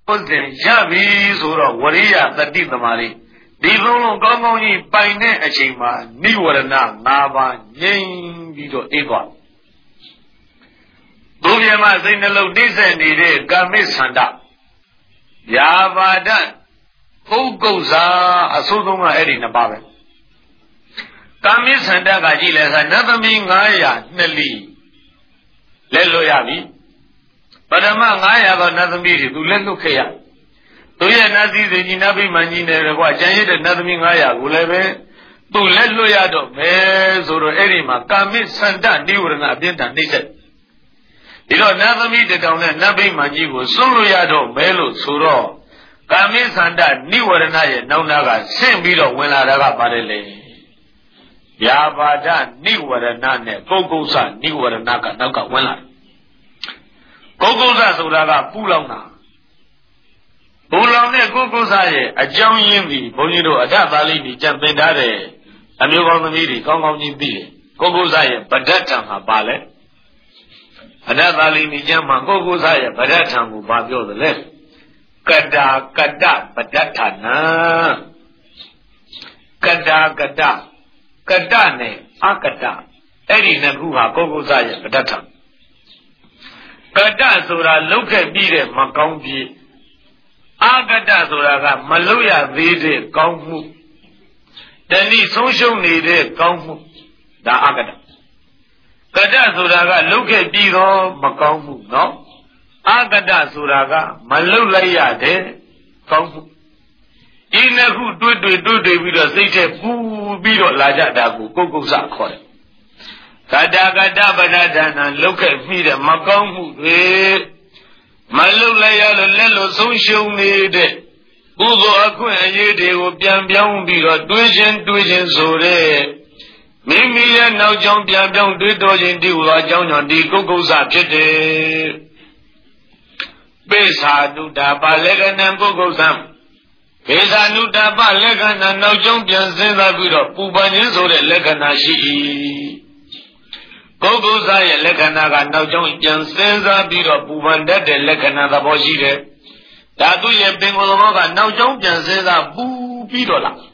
ဟုတ်တယ်ရပြီဆိုတော့ဝရိယတတိသမารိဒီလုံးလုံးကောင်းကောင်းကြီးပိုင်တဲ့အချိန်မှာနိဝရဏ၅ပါးငြိမ်ပြီးတော့အေးသွားဘုရားမစိတ်နှလုံးနှိမ့်ဆက်နေတဲ့ကာမိသန္တယာဘာဒပုဂ္ဂုဇာအဆိုးဆုံးကအဲ့ဒီနှစ်ပါးပဲကာမိသန္တကကြည့်လဲဆိုနတ်သမီး900နှစ်လီလက်လွတ်ရပြီပထမ900သောနတ်သမီးတွေသူလက်လွတ်ခဲ့ရသူရဲ့နတ်သီးတွေညီနတ်ဗိမာန်ကြီးနေတယ်ကွာကျန်ရတဲ့နတ်သမီး900ကိုလည်းပဲသူလက်လွတ်ရတော့မယ်ဆိုတော့အဲ့ဒီမှာကာမိသန္တနိဝရဏအပြင်းထန်နှိမ့်ဆက်ဒီတော့နတ်သမီးတောင်နဲ့နတ်ဗိမာန်ကြီးကိုစွန့်လို့ရတော့မဲလို့ဆိုတော့ကာမိသန္တနိဝရဏရဲ့နောက်နာကဆင့်ပြီးတော့ဝင်လာတာကပါတယ်လေယာဘာဒနိဝရဏနဲ့ပုဂ္ဂုဇနိဝရဏကနောက်ကဝင်လာပုဂ္ဂုဇဆိုတာကပူလောင်တာပူလောင်တဲ့ပုဂ္ဂုဇရဲ့အကြောင်းရင်းပြီးဘုန်းကြီးတို့အထသာလိပြီးကြံသင်ထားတဲ့အမျိုးကောင်းသမီးတွေကောင်းကောင်းကြီးသိတယ်ပုဂ္ဂုဇရဲ့ဗဒ္ဒထံမှာပါလဲအထသာလိပြီးကြံမှာပုဂ္ဂုဇရဲ့ဗဒ္ဒထံကိုဘာပြောသလဲကတာကတဗဒ္ဒထနာကတာကတကတနဲ့အကတအဲ့ဒီနှစ်ခုဟာပုဂ္ဂုဇရဲ့ဗဒ္ဒထံကတဆိုတာလုတ်ခဲ့ပြီးတဲ့မကောင်းပြီအာကတဆိုတာကမလုတ်ရသေးတဲ့ကောင်းမှုတဏှိဆုံးရှုံးနေတဲ့ကောင်းမှုဒါအာကတကတဆိုတာကလုတ်ခဲ့ပြီးတော့မကောင်းမှုနော်အာကတဆိုတာကမလုတ်လိုက်ရတဲ့ကောင်းမှုဒီနှစ်ခုတွေ့ပြီးတော့စိတ်ထဲပူပြီးတော့လာကြတာကိုပုဂ္ဂုဇခေါ်တယ်ကတာကတပဒဒနာလုတ်ခဲ့ပြီးတဲ့မကောင်းမှုတွေမလုတ်လိုက်ရလို့လက်လို့ဆုံးရှုံးနေတဲ့ကုသိုလ်အခွင့်အရေးတွေကိုပြန်ပြောင်းပြီးတော့တွေးခြင်းဆိုတဲ့မိမိရဲ့နောက်ကြောင်းပြန်ပြောင်းတွေးတော်ခြင်းဒီဟူသောအကြောင်းကြောင့်ဒီပုဂ္ဂုဇဖြစ်တယ်ပိဿာနုတ္တပလက္ခဏံပုဂ္ဂုဇံပိဿာနုတ္တပလက္ခဏံနောက်ကြောင်းပြန်စဉ်းစားပြီးတော့ပူပန်ခြင်းဆိုတဲ့လက္ခဏာရှိ၏ပုဂ္ဂုဇရဲ့လက္ခဏာကနောက်ကြောင်းပြန်စဉ်းစားပြီးတော့ပူပန်တတ်တဲ့လက္ခဏာသဘောရှိတယ်။ဒါသူရဲ့ပင်ကိုယ်သဘောကနောက်ကြောင်းပြန်စဉ်းစားပူပြီးတော့လား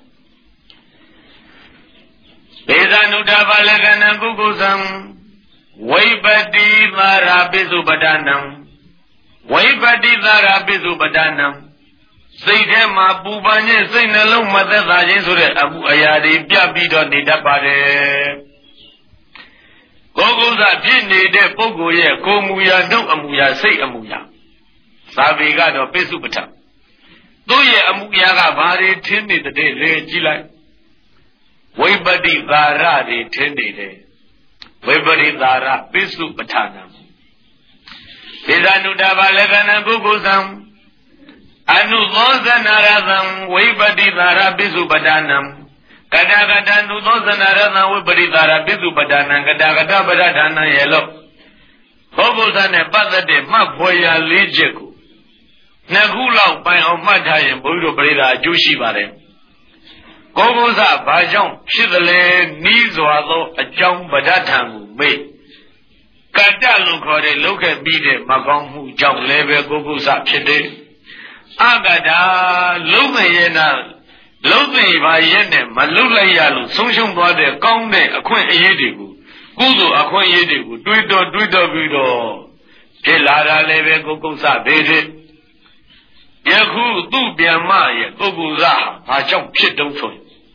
။ဒေသနုတ္တပလက္ခဏံပုဂ္ဂုဇံဝိပတိသာရပိစုပဒနံဝိပတိသာရပိစုပဒနံစိတ်ထဲမှာပူပန်ခြင်းစိတ်နှလုံးမသက်သာခြင်းဆိုတဲ့အမှုအရာတွေပြပြီးတော့နေတတ်ပါတယ်။ပုဂ္ဂုဇဖြစ်နေတဲ့ပုဂ္ဂိုလ်ရဲ့ကိုယ်မူရာနှုတ်အမူအရာစိတ်အမူအရာသာဝေကတော့ပိစုပဋ္ဌသူ့ရဲ့အမူအရာကဘာတွေထင်းနေတဲ့လေကြည့်လိုက်ဝိပတိသာရတွေထင်းနေတယ်ဝိပတိသာရပိစုပဋ္ဌာနံဒေသနုတ္တဘာလက္ခဏံပုဂ္ဂုဇံအနုသောဇနာရသံဝိပတိသာရပိစုပဋ္ဌာနံကတကတနုသောဇနာရသံဝိပရိသာရပိစုပဒနာကတကတပဒဌာနရဲ့လို့ပုဂ္ဂုဇနဲ့ပတ်သက်တဲ့မှတ်ဖွယ်ရာ၄ချက်ကိုနှစ်ခုလောက်ပိုင်အောင်မှတ်ထားရင်ဘုရားတို့ပရိဒါအကျိုးရှိပါတယ်ပုဂ္ဂုဇဘာကြောင့်ဖြစ်သလဲနီးစွာသောအကြောင်းပဒဌာန်ကိုမေ့ကတလို့ခေါ်တဲ့လုတ်ခဲ့ပြီးတဲ့မကောင်းမှုကြောင့်လည်းပဲပုဂ္ဂုဇဖြစ်တယ်အကတာလုံးမရဲ့နာလုံးသိပါရဲ့နဲ့မလုတ်လိုက်ရလို့ဆုံးရှုံးသွားတဲ့ကောင်းတဲ့အခွင့်အရေးတွေကိုကုသိုလ်အခွင့်အရေးတွေကိုတွေးတော့ပြီးတော့ဖြစ်လာတာလည်းပဲပုဂ္ဂုဇသေးတယ်ယခုသူ့ပြန်မရဲ့ပုဂ္ဂုဇဘာကြောင့်ဖြစ်တုံးဆို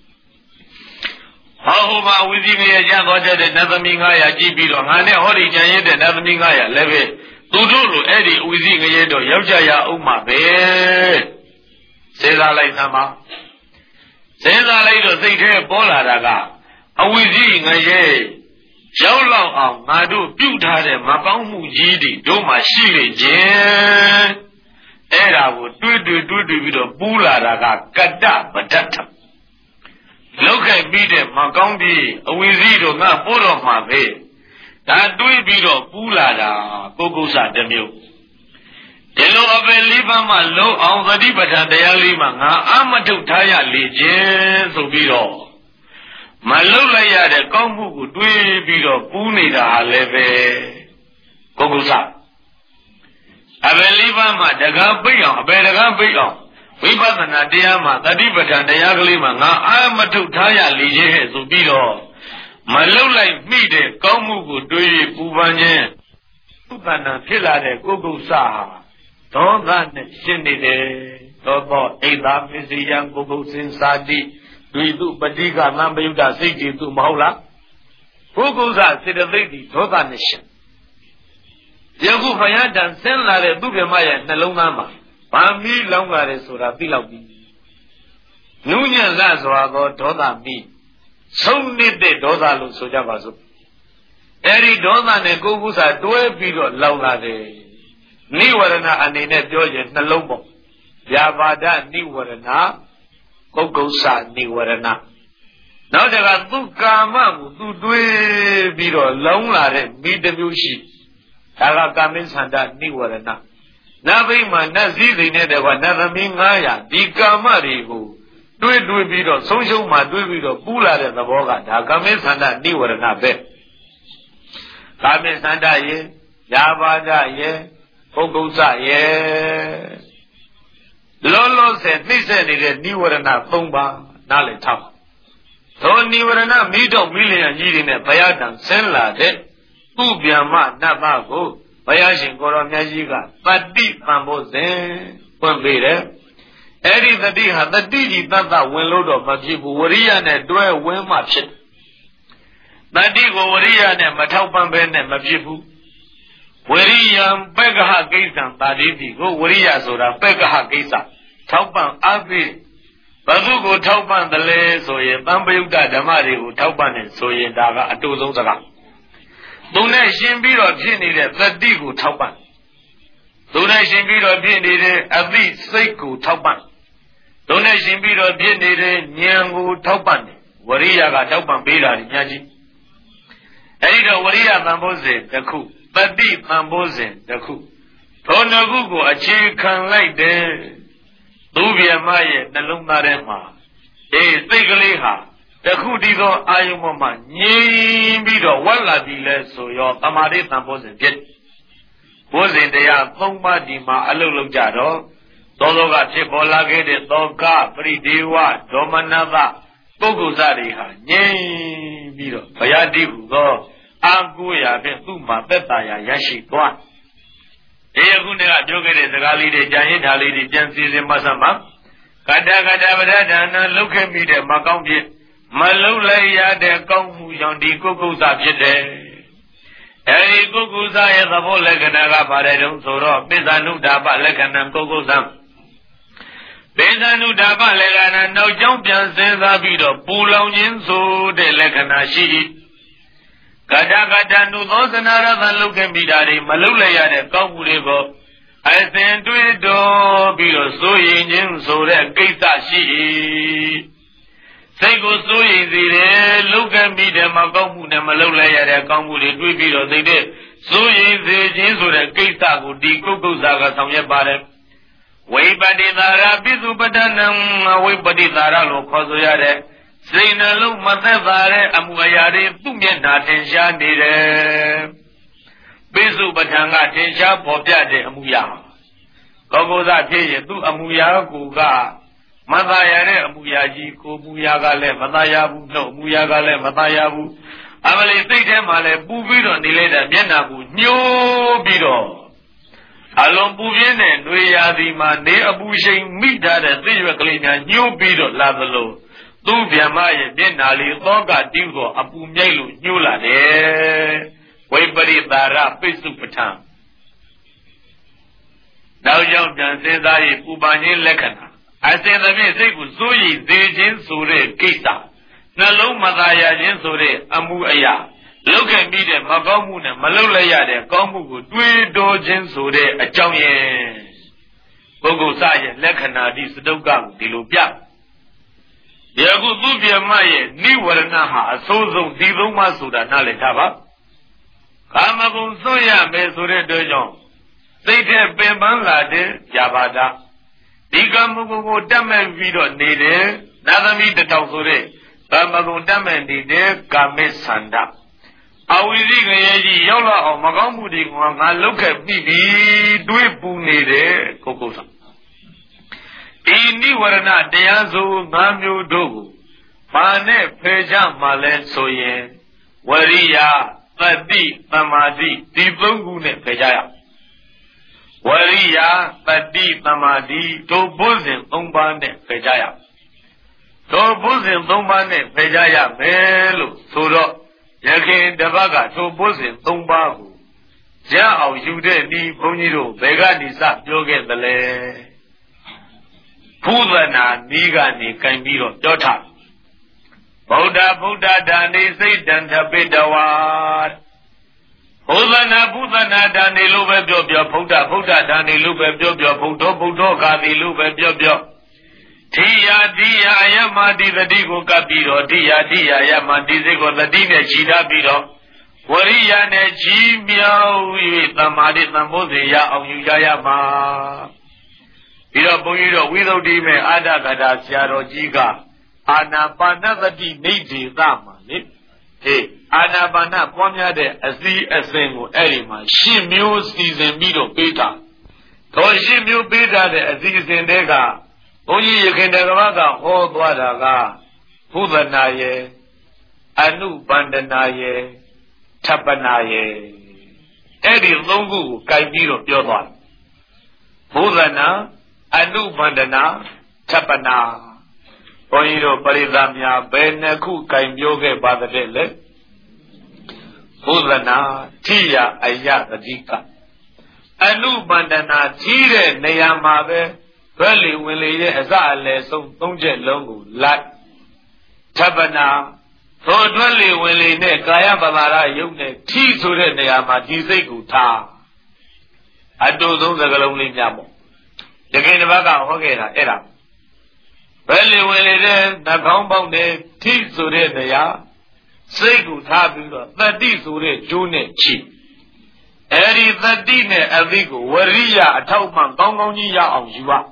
ဟောမှာဝိဇိမရဲ့ရသွားတဲ့နတ်သမီး900ကြည့်ပြီးတော့ငါနဲ့ဟောဒီကြံရတဲ့နတ်သမီး900လည်းပဲသူတို့လိုအဲ့ဒီဝိဇိငရဲတော့ရောက်ကြရအောင်မှာပဲစေစားလိုက်သမှာစဉ်းစားလိုက်တော့စိတ်ထဲပေါ်လာတာကအဝိဇ္ဇိငရဲရောက်လောက်အောင်ငါတို့ပြုထားတဲ့မကောင်းမှုကြီးတွေတို့မှရှိနေခြင်းအဲ့ဒါကိုတွေးပြီးတော့ပူးလာတာကကတ္တပဋ္ဌထလောက်ခဲ့ပြီးတဲ့မကောင်းပြီးအဝိဇ္ဇိတို့ငါပို့တော့မှာပဲဒါတွေးပြီးတော့ပူးလာတာပုဂ္ဂုဇတစ်မျိုးဒီလိုအပယ်လေးပါးမှလုံးအောင်သတိပဋ္ဌာန်တရားလေးမှငါအာမထုတ်ထားရလေခြင်းဆိုပြီးတော့မလုတ်လိုက်ရတဲ့ကောင်းမှုကိုတွေးပြီးတော့ပူးနေတာဟာလည်းပဲပုဂ္ဂုဇအဘယ်လေးပါးမှတကားပိတ်အောင်အဘယ်တကားပိတ်အောင်ဝိပဿနာတရားမှာတတိပဋ္ဌာန်တရားကလေးမှာငါအာမထုတ်ထားရလေရဲ့ဆိုပြီးတော့မလှုပ်လိုက်မိတဲ့ကောင်းမှုကိုတွေးရပူပန်ခြင်းဥပ္ပန္နဖြစ်လာတဲ့ကိုယ်ကုသဟာဒေါသနဲ့ရှင်းနေတယ်သောသောအိသာမစ္စယံကိုယ်ကုစင်စာတိဒွိတုပတိကသံပယုဒ္ဓစိတ်တည်သူမဟုတ်လားကိုယ်ကုသစေတသိက်ဒီဒေါသနဲ့ရှင်းယခုဘုရားတန်ဆင်းလာတဲ့သူပြမရဲ့နှလုံးသားမှာဗာမီလောင်းလာတယ်ဆိုတာသိလောက်ပြီနုညံ့လာစွာသောဒေါသမီဆုံးနေတဲ့ဒေါသလို့ဆိုကြပါစို့အဲဒီဒေါသနဲ့ကိုယ်ကုသတွဲပြီးတော့လောင်းလာတယ်နိဝရဏအနေနဲ့ပြောရင်နှလုံးပေါ့ဗျာပါဒနိဝရဏပုဂ္ဂုစနိဝရဏနောက်တကသူကာမကိုသူတွေးပြီးတော့လောင်းလာတဲ့မိတစ်မျိုးရှိဒါကကာမိသန္တာနိဝရဏနဗိမာနတ်စည်းစိမ်နဲ့တကွာနတ်သမီး900ဒီကာမတွေကိုတွေးပြီးတော့ဆုံးရှုံးမှတွေးပြီးတော့ပူလာတဲ့သဘောကဒါကာမိသန္တာနိဝရဏပဲကာမိသန္တာရေယာပါဒရေပုဂ္ဂုစရေလောလောဆယ်နှိမ့်ဆက်နေတဲ့နိဝရဏ3ပါးနားလည်ထားသောနိဝရဏမိတော့မိလျံကြီးတွေနဲ့ဘုရားတန်ဆင်းလာတဲ့သူ့ဗျမနတ်သားကိုဘုရားရှင်ကိုရောမြတ်ကြီးကတတိပံဖို့စဉ်ပွင့်ပေးတယ်အဲ့ဒီတတိဟာတတိကြီးတတ်တဝင်လို့တော့မဖြစ်ဘူးဝရိယနဲ့တွဲဝင်မှဖြစ်တတိကိုဝရိယနဲ့မထောက်ပံ့ဘဲနဲ့မဖြစ်ဘူးဝရိယံပက္ခဟကိစ္စံတာတိတိကိုဝရိယဆိုတာပက္ခဟကိစ္စထောက်ပံ့အပိဘုသူကိုထောက်ပံ့တယ်လေဆိုရင်သံပယုတ်ဓမ္မတွေကိုထောက်ပံ့တယ်ဆိုရင်ဒါကအတူဆုံးစကားသူနဲ့ရှင်ပြီးတော့ဖြစ်နေတဲ့သတိကိုထောက်ပံ့သူနဲ့ရှင်ပြီးတော့ဖြစ်နေတဲ့အသိစိတ်ကိုထောက်ပံ့သူနဲ့ရှင်ပြီးတော့ဖြစ်နေတဲ့ဉာဏ်ကိုထောက်ပံ့တယ်ဝရိယကထောက်ပံ့ပေးတာညာကြီးအဲဒီတော့ဝရိယသံဖို့စဉ်တစ်ခုတတိသံဖို့စဉ်တစ်ခုသောနှစ်ခုကိုအခြေခံလိုက်တယ်သူဗျမရဲ့နှလုံးသားထဲမှာစိတ်ကလေးဟာတခုတည်းသောအာယုံပေါ်မှာငြိမ်ပြီးတော့ဝက်လာပြီလဲဆိုရောသမာဓိသံဖို့စဉ်ဖြစ်ဘုဇင်တရား3ပါးဒီမှာအလုလုပ်ကြတော့သောသောကဖြစ်ပေါ်လာခဲ့တဲ့သောကပရိဒေဝဒေါမနတပုဂ္ဂုဇတွေဟာငြိမ်ပြီးတော့ဘယတိဟုသောအာကိုရာဖြင့်သူ့မှာသက်သာရာရရှိသွားဒီအခုနေ့ကပြောခဲ့တဲ့စကားလေးတွေကြာရင်ဓာလေးတွေပြန်စီစဉ်မှဆက်မှာကတ္တကတ္တပဒဒါနလုတ်ခဲ့မိတဲ့မကောင်းဖြစ်မလုတ်လိုက်ရတဲ့ကောင်းမှုကြောင့်ဒီကုက္ကုသဖြစ်တယ်အဲဒီကုက္ကုသရဲ့သဘောလက္ခဏာကဘာလဲတုံးဆိုတော့ပိဿာနုဓာပလက္ခဏာကုက္ကုသပိဿာနုဓာပလက္ခဏာနောက်ကြောင်းပြန်စဉ်းစားပြီးတော့ပူလောင်ခြင်းဆိုတဲ့လက္ခဏာရှိကတ္တကတ္တနုသောစနာရသလုတ်ခဲ့မိတာတွေမလုတ်လိုက်ရတဲ့ကောင်းမှုတွေကိုအစဉ်တွေးတော်ပြီးတော့စိုးရင်ခြင်းဆိုတဲ့ကိစ္စရှိစိတ်ကိုစိုးရိမ်စေတယ်လုတ်ခဲ့မိတယ်မကောင်းမှုနဲ့မလုတ်လိုက်ရတဲ့ကောင်းမှုတွေတွေးပြီးတော့သိတဲ့စိုးရိမ်စေခြင်းဆိုတဲ့ကိစ္စကိုဒီကုက္ကုဇာကဆောင်ရွက်ပါတယ်ဝိပတိသာရပိစုပဒနံဝိပတိသာရလို့ခေါ်ဆိုရတဲ့စိတ်နှလုံးမသက်သာတဲ့အမှုအရာတွေသူ့မျက်နှာထင်ရှားနေတယ်ပိစုပဒံကထင်ရှားပေါ်ပြတဲ့အမှုရာကုက္ကုဇဖြစ်ရင်သူ့အမှုရာကိုကမသာရတဲ့အမှုရာကြီးကိုမူရာကလည်းမသာရဘူးနှုတ်မူရာကလည်းမသာရဘူးအမလေးစိတ်ထဲမှာလည်းပူပြီးတော့နေလိုက်တဲ့မျက်နှာကိုညှိုးပြီးတော့အလုံးပူပြင်းတဲ့နှွေရာသီမှာနေအပူရှိန်မိထားတဲ့သိရွက်ကလေးများညှိုးပြီးတော့လာသလိုသူ့ဗျမရဲ့မျက်နှာလေးသောကတိဟုသောအပူမြိုက်လို့ညှိုးလာတယ်ဝိပရိသာရပိစုပဋ္ဌာန်နောက်ကြောင့်ပြန်စဉ်းစားရပူပန်ခြင်းလက္ခဏာအစဉ်သဖြင့်စိတ်ကိုစိုးရိမ်သေးခြင်းဆိုတဲ့ကိစ္စနှလုံးမသာရခြင်းဆိုတဲ့အမှုအရာလုတ်ခဲ့ပြီးတဲ့မကောင်းမှုနဲ့မလုတ်လိုက်ရတဲ့ကောင်းမှုကိုတွေးတောခြင်းဆိုတဲ့အကြောင်းရင်းပုဂ္ဂိုလ်စရဲ့လက္ခဏာဒီစတုကကိုဒီလိုပြယခုသူပြမရဲ့နိဝရဏဟာအဆိုးဆုံးဒီသုံးပါးဆိုတာနားလည်ထားပါကာမဂုဏ်စွန့်ရမယ်ဆိုတဲ့အတွက်ကြောင့်စိတ်ထဲပင်ပန်းလာတဲ့ဇာပါဒဒီကာမဂုဏ်ကိုတတ်မဲ့ပြီးတော့နေတယ်နာသမီးတထောင်ဆိုတဲ့ကာမဂုဏ်တတ်မဲ့နေတဲ့ကာမိသန္တာအဝိဇိကရဲ့ကြီးရောက်လာအောင်မကောင်းမှုတွေကငါလုတ်ခဲ့ပြီတွေးပူနေတယ်ကိုကိုဆောင်ဤနိဝရဏတရားစု၅မျိုးတို့ကိုဘာနဲ့ဖယ်ကြမှာလဲဆိုရင်ဝရိယသတ္တိသမာဓိဒီ၃ခုနဲ့ဖယ်ကြရဝရိယသတ္တိသမာဓိတို့ဘုဇဉ်၃ပါးနဲ့ဖယ်ကြရတို့ဘုဇဉ်၃ပါးနဲ့ဖယ်ကြရမယ်လို့ဆိုတော့ယခင်တပတ်ကတို့ဘုဇဉ်၃ပါးကိုရအောင်ယူတဲ့ဒီဘုန်းကြီးတို့ဘယ်ကနေစပြောခဲ့သလဲဘုဒ္ဓနာနီးကနေကင်ပြီးတော့ပြောထားဗုဒ္ဓဒါနေစိတ်တံထပိတဝါဘုဒ္ဓနာဒါနေလို့ပဲပြောပြောဗုဒ္ဓဒါနေလို့ပဲပြောပြောဘုဒ္ဓကာတိလို့ပဲပြောပြောထိယာယမတိတတိကိုကပ်ပြီးတော့ထိယာယမတိစိတ်ကိုတတိနဲ့ခြိထားပြီးတော့ဝရိယနဲ့ကြီးမြောက်၍သမာဓိသံဖို့စေရအောင်ယူကြရမှာပြီးတော့ဘုန်းကြီးတို့ဝိသုဒ္ဓိမေအာဒဂတာဆရာတော်ကြီးကအာနာပါနသတိနိဒိသမှာလေအာနာပါနပွားများတဲ့အစည်းအစဉ်ကိုအဲ့ဒီမှာ10မျိုးစီစဉ်ပြီးတော့ပေးတာတော့10မျိုးပေးထားတဲ့အစည်းအစဉ်တွေကဘုန်းကြီးရခင်တကဘာကဟောသွားတာကဘုဒ္ဓနာယေအနုပန္ဒနာယေထပ်ပနာယေအဲ့ဒီ၃ခုကိုကြိုက်ပြီးတော့ပြောသွားဘုဒ္ဓနာအနုပန္ဒနာထပ်ပနာဘုန်းကြီးတို့ပရိသတ်များဘယ်နှခုကြိုင်ပြောခဲ့ပါတဲ့လဲဘုဒ္ဓနာထိယအယတတိကအနုပန္ဒနာကြီးတဲ့နေရာမှာပဲဘယ်လီဝင်လေရဲ့အစအလယ်ဆုံး၃ချက်လုံးကိုလိုက်ထပ်ပနာသောတွက်လေဝင်လေနဲ့ကာယပမာရယုတ်နဲ့ထိဆိုတဲ့နေရာမှာဒီစိတ်ကိုထားအတူဆုံးစကလုံးလေးများပေါ့တကယ်တစ်ပတ်ကဟောခဲ့တာအဲ့ဒါဘယ်လေဝင်လေတဲ့နှာခေါင်းပေါက်နဲ့ထိဆိုတဲ့နေရာစိတ်ကိုထားပြီးတော့တတိဆိုတဲ့ကျိုးနဲ့ချိအဲ့ဒီတတိနဲ့အသိကိုဝရိယအထောက်မှကောင်းကောင်းကြီးရအောင်ယူပါ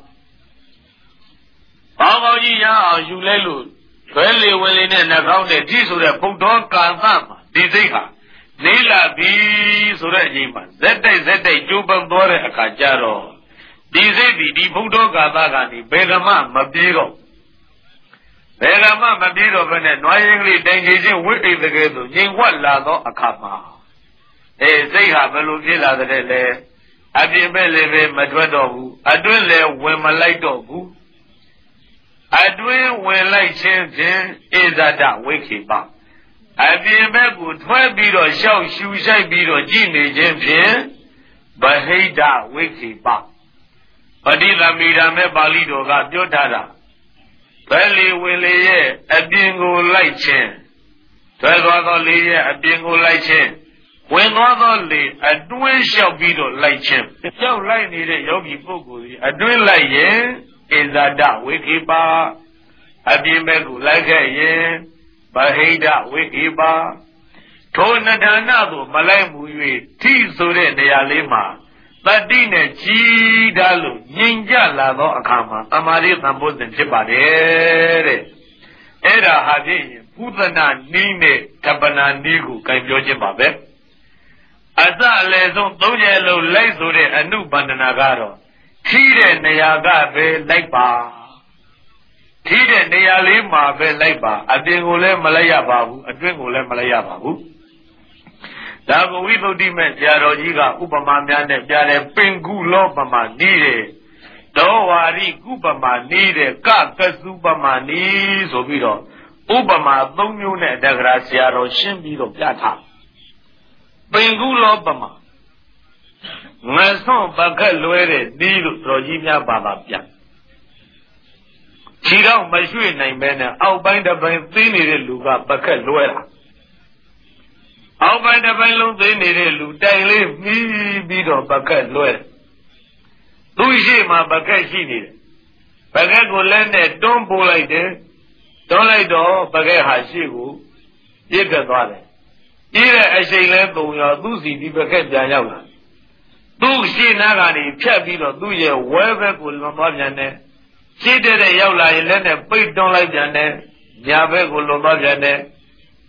ကောင်းကောင်းကြီးရအောင်ယူလဲလို့ဘယ်လေဝင်လေနဲ့နှာခေါင်းနဲ့ထိဆိုတဲ့ဘုဒ္ဓကာသမှာဒီစိတ်ဟာနေလာပြီဆိုတဲ့အချိန်မှာဇက်တိုက်ကျိုးပန်းသွားတဲ့အခါကျတော့ဒီစိတ်ဒီဘုဒ္ဓကာသကနေဘယ်ကမှမပြေတော့ဘယ်ကမှမပြေတော့ဘဲနဲ့နွားရင်ကလေးတိုင်ကြီးချင်းဝိအိတ်တကယ်ဆိုငြိမ်ဝတ်လာသောအခါမှာစိတ်ဟာဘယ်လိုဖြစ်လာတဲ့လဲအပြင်ဘက်လည်းပဲမထွက်တော့ဘူးအတွင်းလည်းဝင်မလိုက်တော့ဘူးအတွင်းဝင်လိုက်ခြင်းဖြင့်ဧဇဒဝိခေပအပြင်ဘက်ကိုထွက်ပြီးတော့ရှောက်ရှူဆိုင်ပြီးတော့ကြည်နေခြင်းဖြင့်ဗဟိတဝိခေပပဋိသမီရာမဲ့ပါဠိတော်ကပြောထားတာဘယ်လေဝင်လေရဲ့အပြင်ကိုလိုက်ခြင်းထွက်သွားသောလေရဲ့အပြင်ကိုလိုက်ခြင်းဝင်သွားသောလေအတွင်းလျှောက်ပြီးတော့လိုက်ခြင်းလျှောက်လိုက်နေတဲ့ယောဂီပုဂ္ဂိုလ်ကြီးအတွင်းလိုက်ရင်ဣဇဒဝိခေပအပြင်ဘက်ကိုလိုက်ခဲ့ရင်ဗဟိတဝိခေပထိုနဒာနသို့မလိုက်မူ၍ထိဆိုတဲ့နေရာလေးမှာတတိနဲ့ကြီးတာလို့ညင်ကြလာသောအခါမှာသမာဓိသံဖို့စဉ်ဖြစ်ပါတယ်တဲ့အဲ့ဒါဟာဖြင့်ဘုဒ္ဓနာနီးနဲ့ဓပ္ပနာနီးကိုကြိုင်ပြောခြင်းပါပဲအစအလယ်ဆုံး၃ချက်လုံးလိုက်ဆိုတဲ့အနုပန္ဒနာကတော့ထိတဲ့နေရာကပဲလိုက်ပါထိတဲ့နေရာလေးမှာပဲလိုက်ပါအပြင်ကိုလည်းမလိုက်ရပါဘူးအတွင်းကိုလည်းမလိုက်ရပါဘူးဒါကိုဝိသုဒ္ဓိမဲ့ဆရာတော်ကြီးကဥပမာများနဲ့ပြတယ်ပင်ကုလောပမာနီးတယ်ဒေါဝါရိကုပမာနီးတယ်ကစုပမာနီးဆိုပြီးတော့ဥပမာ၃မျိုးနဲ့တက္ကရာဆရာတော်ရှင်းပြီးတော့ပြထားပင်ကုလောပမာငါဆွန့်ပကက်လွဲတဲ့နီးလို့တော်ကြီးများပါပါပြခြေတော့မရွှေ့နိုင်ပဲနဲ့အောက်ပိုင်းတစ်ပိုင်းသိနေတဲ့လူကပကက်လွဲတာအောက်ပိုင်းတစ်ပိုင်းလုံးသိနေတဲ့လူတိုင်လေးမြည်ပြီးတော့ပကက်လွဲတယ်သူရှိမှပကက်ရှိနေတယ်ပကက်ကိုလက်နဲ့တွန်းပို့လိုက်တယ်တွန်းလိုက်တော့ပကက်ဟာရှိကိုပြစ်တက်သွားတယ်ပြည့်တဲ့အချိန်လဲပုံရောသူ့စီဒီပကက်ပြန်ရောက်လာသူ့ရှိနာကနေဖြတ်ပြီးတော့သူ့ရဲ့ဝဲဘက်ကိုလွန်သွားပြန်တယ်ရှိတဲ့ရောက်လာရင်လက်နဲ့ပိတ်တွန်းလိုက်ပြန်တယ်ညာဘက်ကိုလွန်သွားပြန်တယ်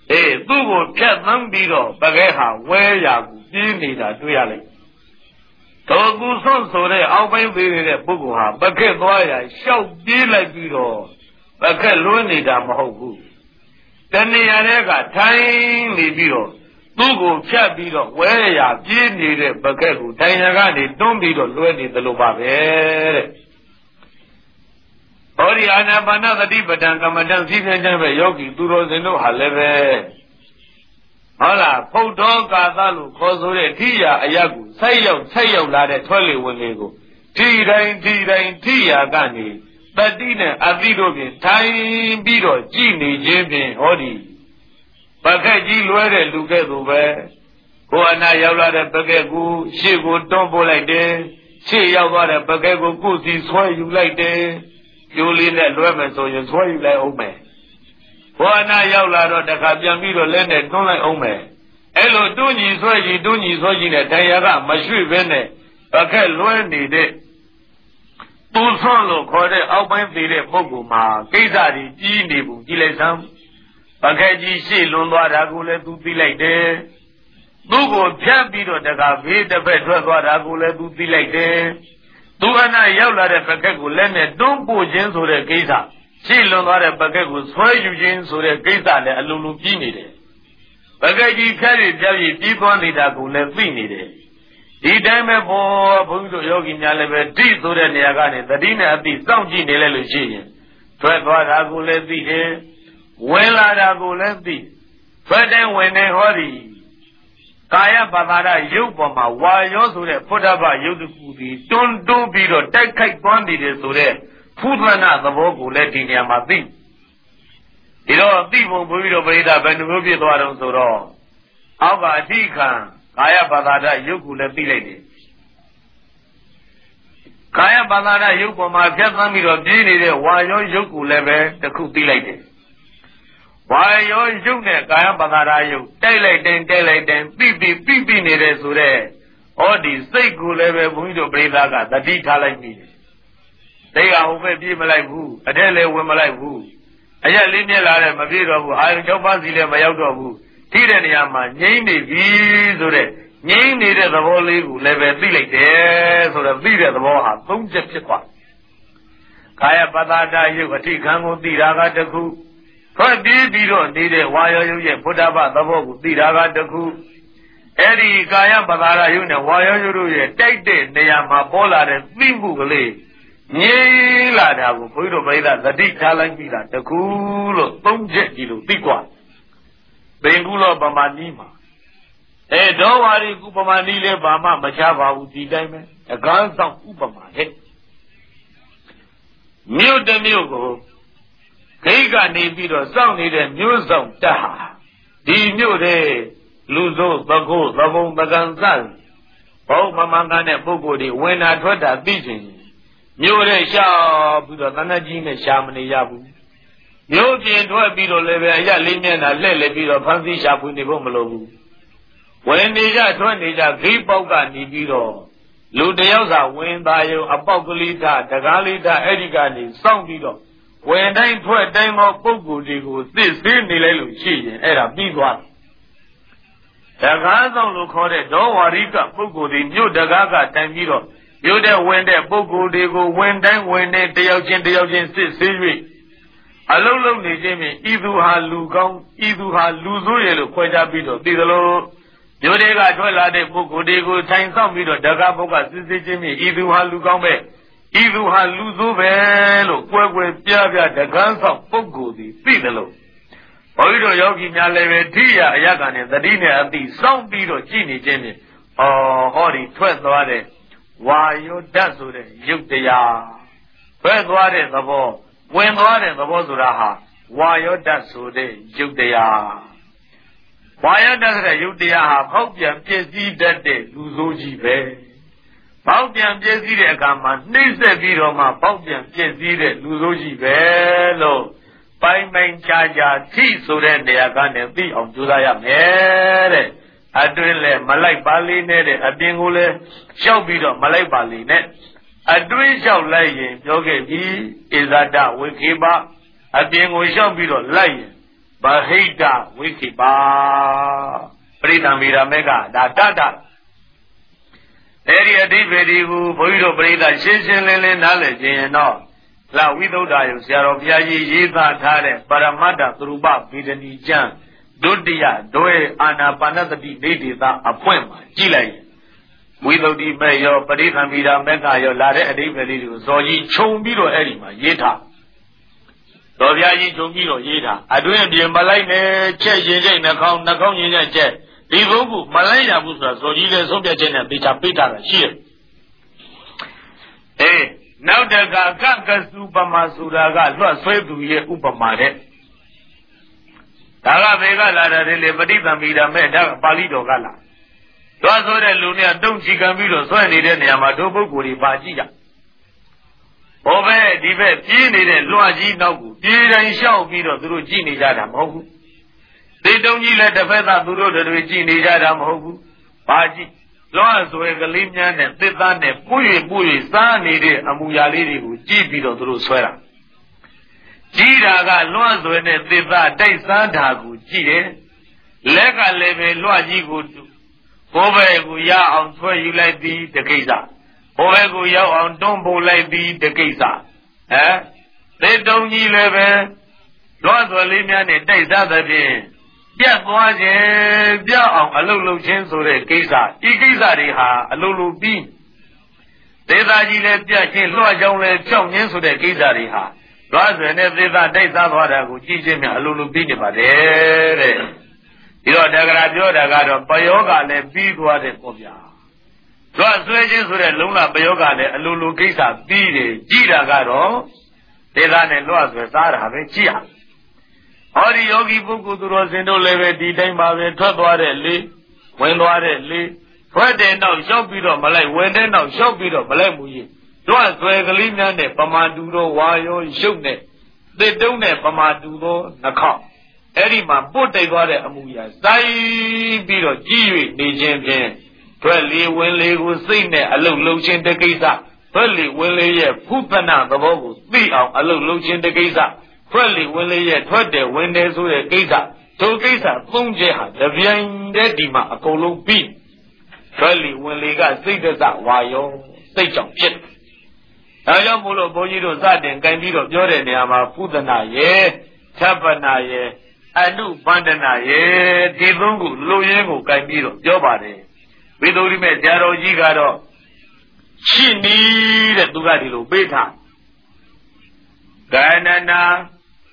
သူ့ကိုဖြတ်သန်းပြီးတော့ပကဲဟာဝဲရာကိုပြင်းနေတာတွေ့ရလိုက်တော်ကူဆွန့်ဆိုတဲ့အောက်ပိုင်းသေးတဲ့ပုဂ္ဂိုလ်ဟာပကဲသွားရရှောက်ပြေးလိုက်ပြီးတော့ပကဲလွှမ်းနေတာမဟုတ်ဘူးတဏှာတွေကထိုင်နေပြီးတော့သူ့ကိုဖြတ်ပြီးတော့ဝဲရာပြေးနေတဲ့ပကဲကိုထိုင်ရကနေတွန်းပြီးတော့လွှဲနေသလိုပါပဲတဲ့ဟောဒီအာနာပါနသတိပဋ္ဌာန်ကမ္မဋ္ဌာန်းစီစဉ်တဲ့ယောဂီသူတော်စင်တို့ဟာလည်းပဲဟုတ်လားဖုတ်တော်ကာသလို့ခေါ်ဆိုတဲ့ထိရာအရာကိုဆက်ရောက်လာတဲ့ထွက်လေဝင်လေကိုထိတိုင်းထိရာကနေတတိနဲ့အတိတို့ဖြင့်ထိုင်ပြီးတော့ကြည်နေခြင်းဖြင့်ဟောဒီပကက်ကြီးလွဲတဲ့လူကဲ့သို့ပဲကိုယ်အနာရောက်လာတဲ့ပကက်ကိုရှေ့ကိုတွန်းပို့လိုက်တယ်ရှေ့ရောက်သွားတဲ့ပကက်ကိုကိုယ်စီဆွဲယူလိုက်တယ်ကျိုးလေးနဲ့လွဲမယ်ဆိုရင်ဆွဲယူလိုက်အောင်မယ်ကိုယ်အနာရောက်လာတော့တခါပြန်ပြီးတော့လက်နဲ့တွန်းလိုက်အောင်မယ်အဲ့လိုတွန်းညီဆွဲကြီးနဲ့တရားကမရွှေ့ဘဲနဲ့ပကက်လွဲနေတဲ့ပူဆွန့်လို့ခေါ်တဲ့အောက်ပိုင်းသေးတဲ့ပုဂ္ဂိုလ်မှာကိစ္စတွေကြီးနေဘူးကြည်လိုက်စမ်းပကက်ကြီးရှေ့လွန်သွားတာကိုလည်းသူသိလိုက်တယ်သူ့ကိုဖြတ်ပြီးတော့တခါဘေးတစ်ဖက်ထွက်သွားတာကိုလည်းသူသိလိုက်တယ်သူအနာရောက်လာတဲ့ပကက်ကိုလက်နဲ့တွန်းပို့ခြင်းဆိုတဲ့ကိစ္စရှေ့လွန်သွားတဲ့ပကက်ကိုဆွဲယူခြင်းဆိုတဲ့ကိစ္စလည်းအလိုလိုပြီးနေတယ်ပကက်ကြီးဖြတ်ပြီးပြီးသွားနေတာကိုလည်းသိနေတယ်ဒီတိုင်းပဲဘုန်းကြီးတို့ယောဂီများလည်းပဲဓိဆိုတဲ့နေရာကနေသတိနဲ့အသိစောင့်ကြည့်နေလဲလို့ရှိရင်ထွက်သွားတာကိုလည်းသိတယ်ဝင်လာတာကိုလည်းသိထွက်တဲ့ဝင်နေဟောဒီကာယပတာရယုတ်ပေါ်မှာဝါရောဆိုတဲ့ဖုဒ္ဓဘာယုတ်တခုဒီတွန်းပြီးတော့တိုက်ခိုက်သွားနေတယ်ဆိုတဲ့ဖုဒ္ဓနာသဘောကိုလည်းဒီနေရာမှာသိဒီတော့သိဖို့ဘုန်းကြီးတို့ပရိသတ်ဘယ်နှမျိုးဖြစ်သွားတော့ဆိုတော့အောက်ကအဓိခံကာယပတာရယုတ်ကိုလည်းသိလိုက်တယ်ကာယပတာရယုတ်ပေါ်မှာဖြတ်သန်းပြီးတော့ပြင်းနေတဲ့ဝါရောယုတ်ကိုလည်းပဲတစ်ခုသိလိုက်တယ်ဝါရောယုတ်နဲ့ကာယပတာရယုတ်တိုက်လိုက်တိုင်းပြီးနေတဲ့ဆိုတဲ့ဩဒီစိတ်ကိုလည်းပဲဘုန်းကြီးတို့ပရိသတ်ကသတိထားလိုက်ပြီစိတ်ကဟိုဘက်ပြေးမလိုက်ဘူးအထက်လည်းဝင်မလိုက်ဘူးအရက်လေးမြက်လာတယ်မပြေတော့ဘူးအာရုံ၆ပါးစီလည်းမရောက်တော့ဘူးထိတဲ့နေရာမှာငြိမ့်နေပြီဆိုတဲ့ငြိမ့်နေတဲ့သဘောလေးကိုလည်းပဲသိလိုက်တယ်ဆိုတော့သိတဲ့သဘောဟာ၃ချက်ဖြစ်သွားကာယပတာရယုတ်အဋ္ဌခံကိုသိတာကတစ်ခုထွက်ပြေးပြီးတော့နေတဲ့ဝါရောယုတ်ရဲ့ဘုဒ္ဓဘာသဘောကိုသိတာကတစ်ခုအဲ့ဒီကာယပတာရယုတ်နဲ့ဝါရောယုတ်တို့ရဲ့တိုက်တဲ့နေရာမှာပေါ်လာတဲ့သိမှုကလေးငြိမ့်လာတာကိုဘုရားတို့ပြိဿသတိထားလိုက်ပြီလားတစ်ခုလို့၃ချက်ကြီးလို့သိกว่าပင်ကုလောပမာနီးမှာဒေါဝါရီကုပမာနီးလဲဘာမှမချပါဘူးဒီတိုင်းပဲအကန်းဆောင်ဥပမာဟဲ့မြို့တစ်မြို့ကိုခိတ်ကနေပြီးတော့စောင့်နေတဲ့မြို့ဆောင်တက်ဟာဒီမြို့တဲ့လူစိုးသကုသဘုံပကံစဘောမမန်ကတဲ့ပုဂ္ဂိုလ်တွေဝင်တာထွက်တာသိချင်မြို့တဲ့ရှာပြီးတော့တဏှကြီးနဲ့ရှာမနေရဘူးမြို့ပြင်ထွက်ပြီးတော့လည်းပဲအရလေးမျက်နှာလှည့်လေပြီးတော့ဖန်စီရှာဖွေနေဖို့မလိုဘူးဝင်နေကြထွက်နေကြဂိပေါက်ကနေပြီးတော့လူတယောက်စာဝင်သားရုံအပေါက်ကလေးထတကားလေးထအဲ့ဒီကနေစောင့်ပြီးတော့ဝင်တိုင်းထွက်တိုင်းသောပုဂ္ဂိုလ်တွေကိုသိစေနေလိုက်လို့ရှိရင်အဲ့ဒါပြီးသွားတကားဆောင်လို့ခေါ်တဲ့ဒေါဝါရိကပုဂ္ဂိုလ်တွေမြို့တကားကတိုင်ပြီးတော့မြို့တဲ့ဝင်တဲ့ပုဂ္ဂိုလ်တွေကိုဝင်တိုင်းဝင်နေတယောက်ချင်းစစ်ဆေး၍အလုံးလုံးနေခြင်းဖြင့်ဤသူဟာလူကောင်းဤသူဟာလူဆိုးရလို့ခွဲခြားပြီးတော့သိသလိုမြို့တွေကထွက်လာတဲ့ပုဂ္ဂိုလ်တွေကိုထိုင်ဆောင်ပြီးတော့တကားဘုတ်ကစစ်ဆေးခြင်းဖြင့်ဤသူဟာလူကောင်းပဲဤသူဟာလူဆိုးပဲလို့ကွဲပြားတကန်းဆောင်ပုဂ္ဂိုလ်သည်သိသလိုဘုန်းကြီးတို့ယောဂီများလည်းပဲထိရအရကနဲ့သတိနဲ့အသိစောင့်ပြီးတော့ကြည်နေခြင်းဖြင့်ဟောဒီထွက်သွားတဲ့ဝါယောဓာတ်ဆိုတဲ့ယုတ်တရားထွက်သွားတဲ့သဘောဝင်သွားတဲ့သဘောဆိုတာဟာဝါယောဓာတ်ဆိုတဲ့ယုတ်တရားဝါယောဓာတ်ဆိုတဲ့ယုတ်တရားဟာဖောက်ပြန်ပြည့်စည်တတ်တဲ့လူဆိုးကြီးပဲဖောက်ပြန်ပြည့်စည်တဲ့အခါမှာနှိမ့်ဆက်ပြီးတော့မှဖောက်ပြန်ပြည့်စည်တဲ့လူဆိုးကြီးပဲလို့ပိုင်ခြားထိဆိုတဲ့နေရာကနေသိအောင်ကြိုးစားရမယ်တဲ့အတွင်းလည်းမလိုက်ပါလိမ့်နဲ့တဲ့အပြင်ကိုလည်းလျှောက်ပြီးတော့မလိုက်ပါလိမ့်နဲ့အတွင်းလျှောက်လိုက်ရင်ပြောခဲ့ပြီဣဇဒဝိခေပအပြင်ကိုလျှောက်ပြီးတော့လိုက်ရင် Bahita Wikiba Prita Miramega Data Area Dividi Boido Breda Shishin Knowledge no La Widoda Sierra Piaji Yita Tare Paramata Truba Bidani Jan Dudia Doe Anapanati Dita Appointment Gilay Widow di Mayo Padita Miramega Lare Dividi Zoji Chombiro Erima Yeta Doviaji Chongiro Yeta I don't be Malay Che Yen Nakon Yen Che Divogu Malaya Busa Zoji Soviet Jen Pita Pita here. Eh now the Gaka Supama Suraga lost way to ye Upamare Taga Vega Lada Padita Mida Palido Gala Dozo de Lunia don't see Camilo so any Yamato Guri Bajia Ove Dive Pini Luaji Nogu Did I show Vito through Gini Jadam Hogu They don't let the feather to do the Gini Jadam Hogu Baji Loas Wegalimian and Titane Pui Sani Amuyali who Gipito through Swera Giraga Loas when a Tita Day Santagu Gide Lega Leve Luaji Gudu Ove Guya on Sway you like the Kesa Ove Guya on Dombo like the Kesa They don't live Loas Walimian and Day Saturday Piat was a Bia a little chance or a Kesa, Ikizariha, a little beam. They are Gile Piakin, Loa Chong, so the Kizariha. Rather than every day, Zavada who teach him a little beam about it. You know, the Gado, Bayoga, and big water Pobia. Loa Swedish with a Luna Bayoga, a little Kesa, Bide, Gida Gado. They ran a loss with Sarah, Chia. Hori Yogi Buku to Rosendo Leve, the time of the Todware, when Ware, where they now shall be on Malay, when they now shall be on Malay, Doas Regalina, Pamaduro, Wayo, Shune, they don't have Pamaduro, Naka. Erima, put they got a Amuya, Sai Biro, Giwi, Nijan, Twelly, when they will sing there, a little Luchin the Gaza, Twelly, when they Pupana, the Vogu, be out, a little Luchin the Gaza. Probably when they yet heard there when they saw a gaza, so gaza, Punja, the Vian Dima, a colo bean. Probably when they got status at Wayo, stage of shit. Ayamulo Bojido Zaden, Candido Jordan, Yama, Pudana, ye, Tapana, ye, Anu Bandana, ye, Tibungu, Loyengo, Candido, Jobade. We don't remember Jaro Gigaro. She needed Dugadilo Beta. Ganana.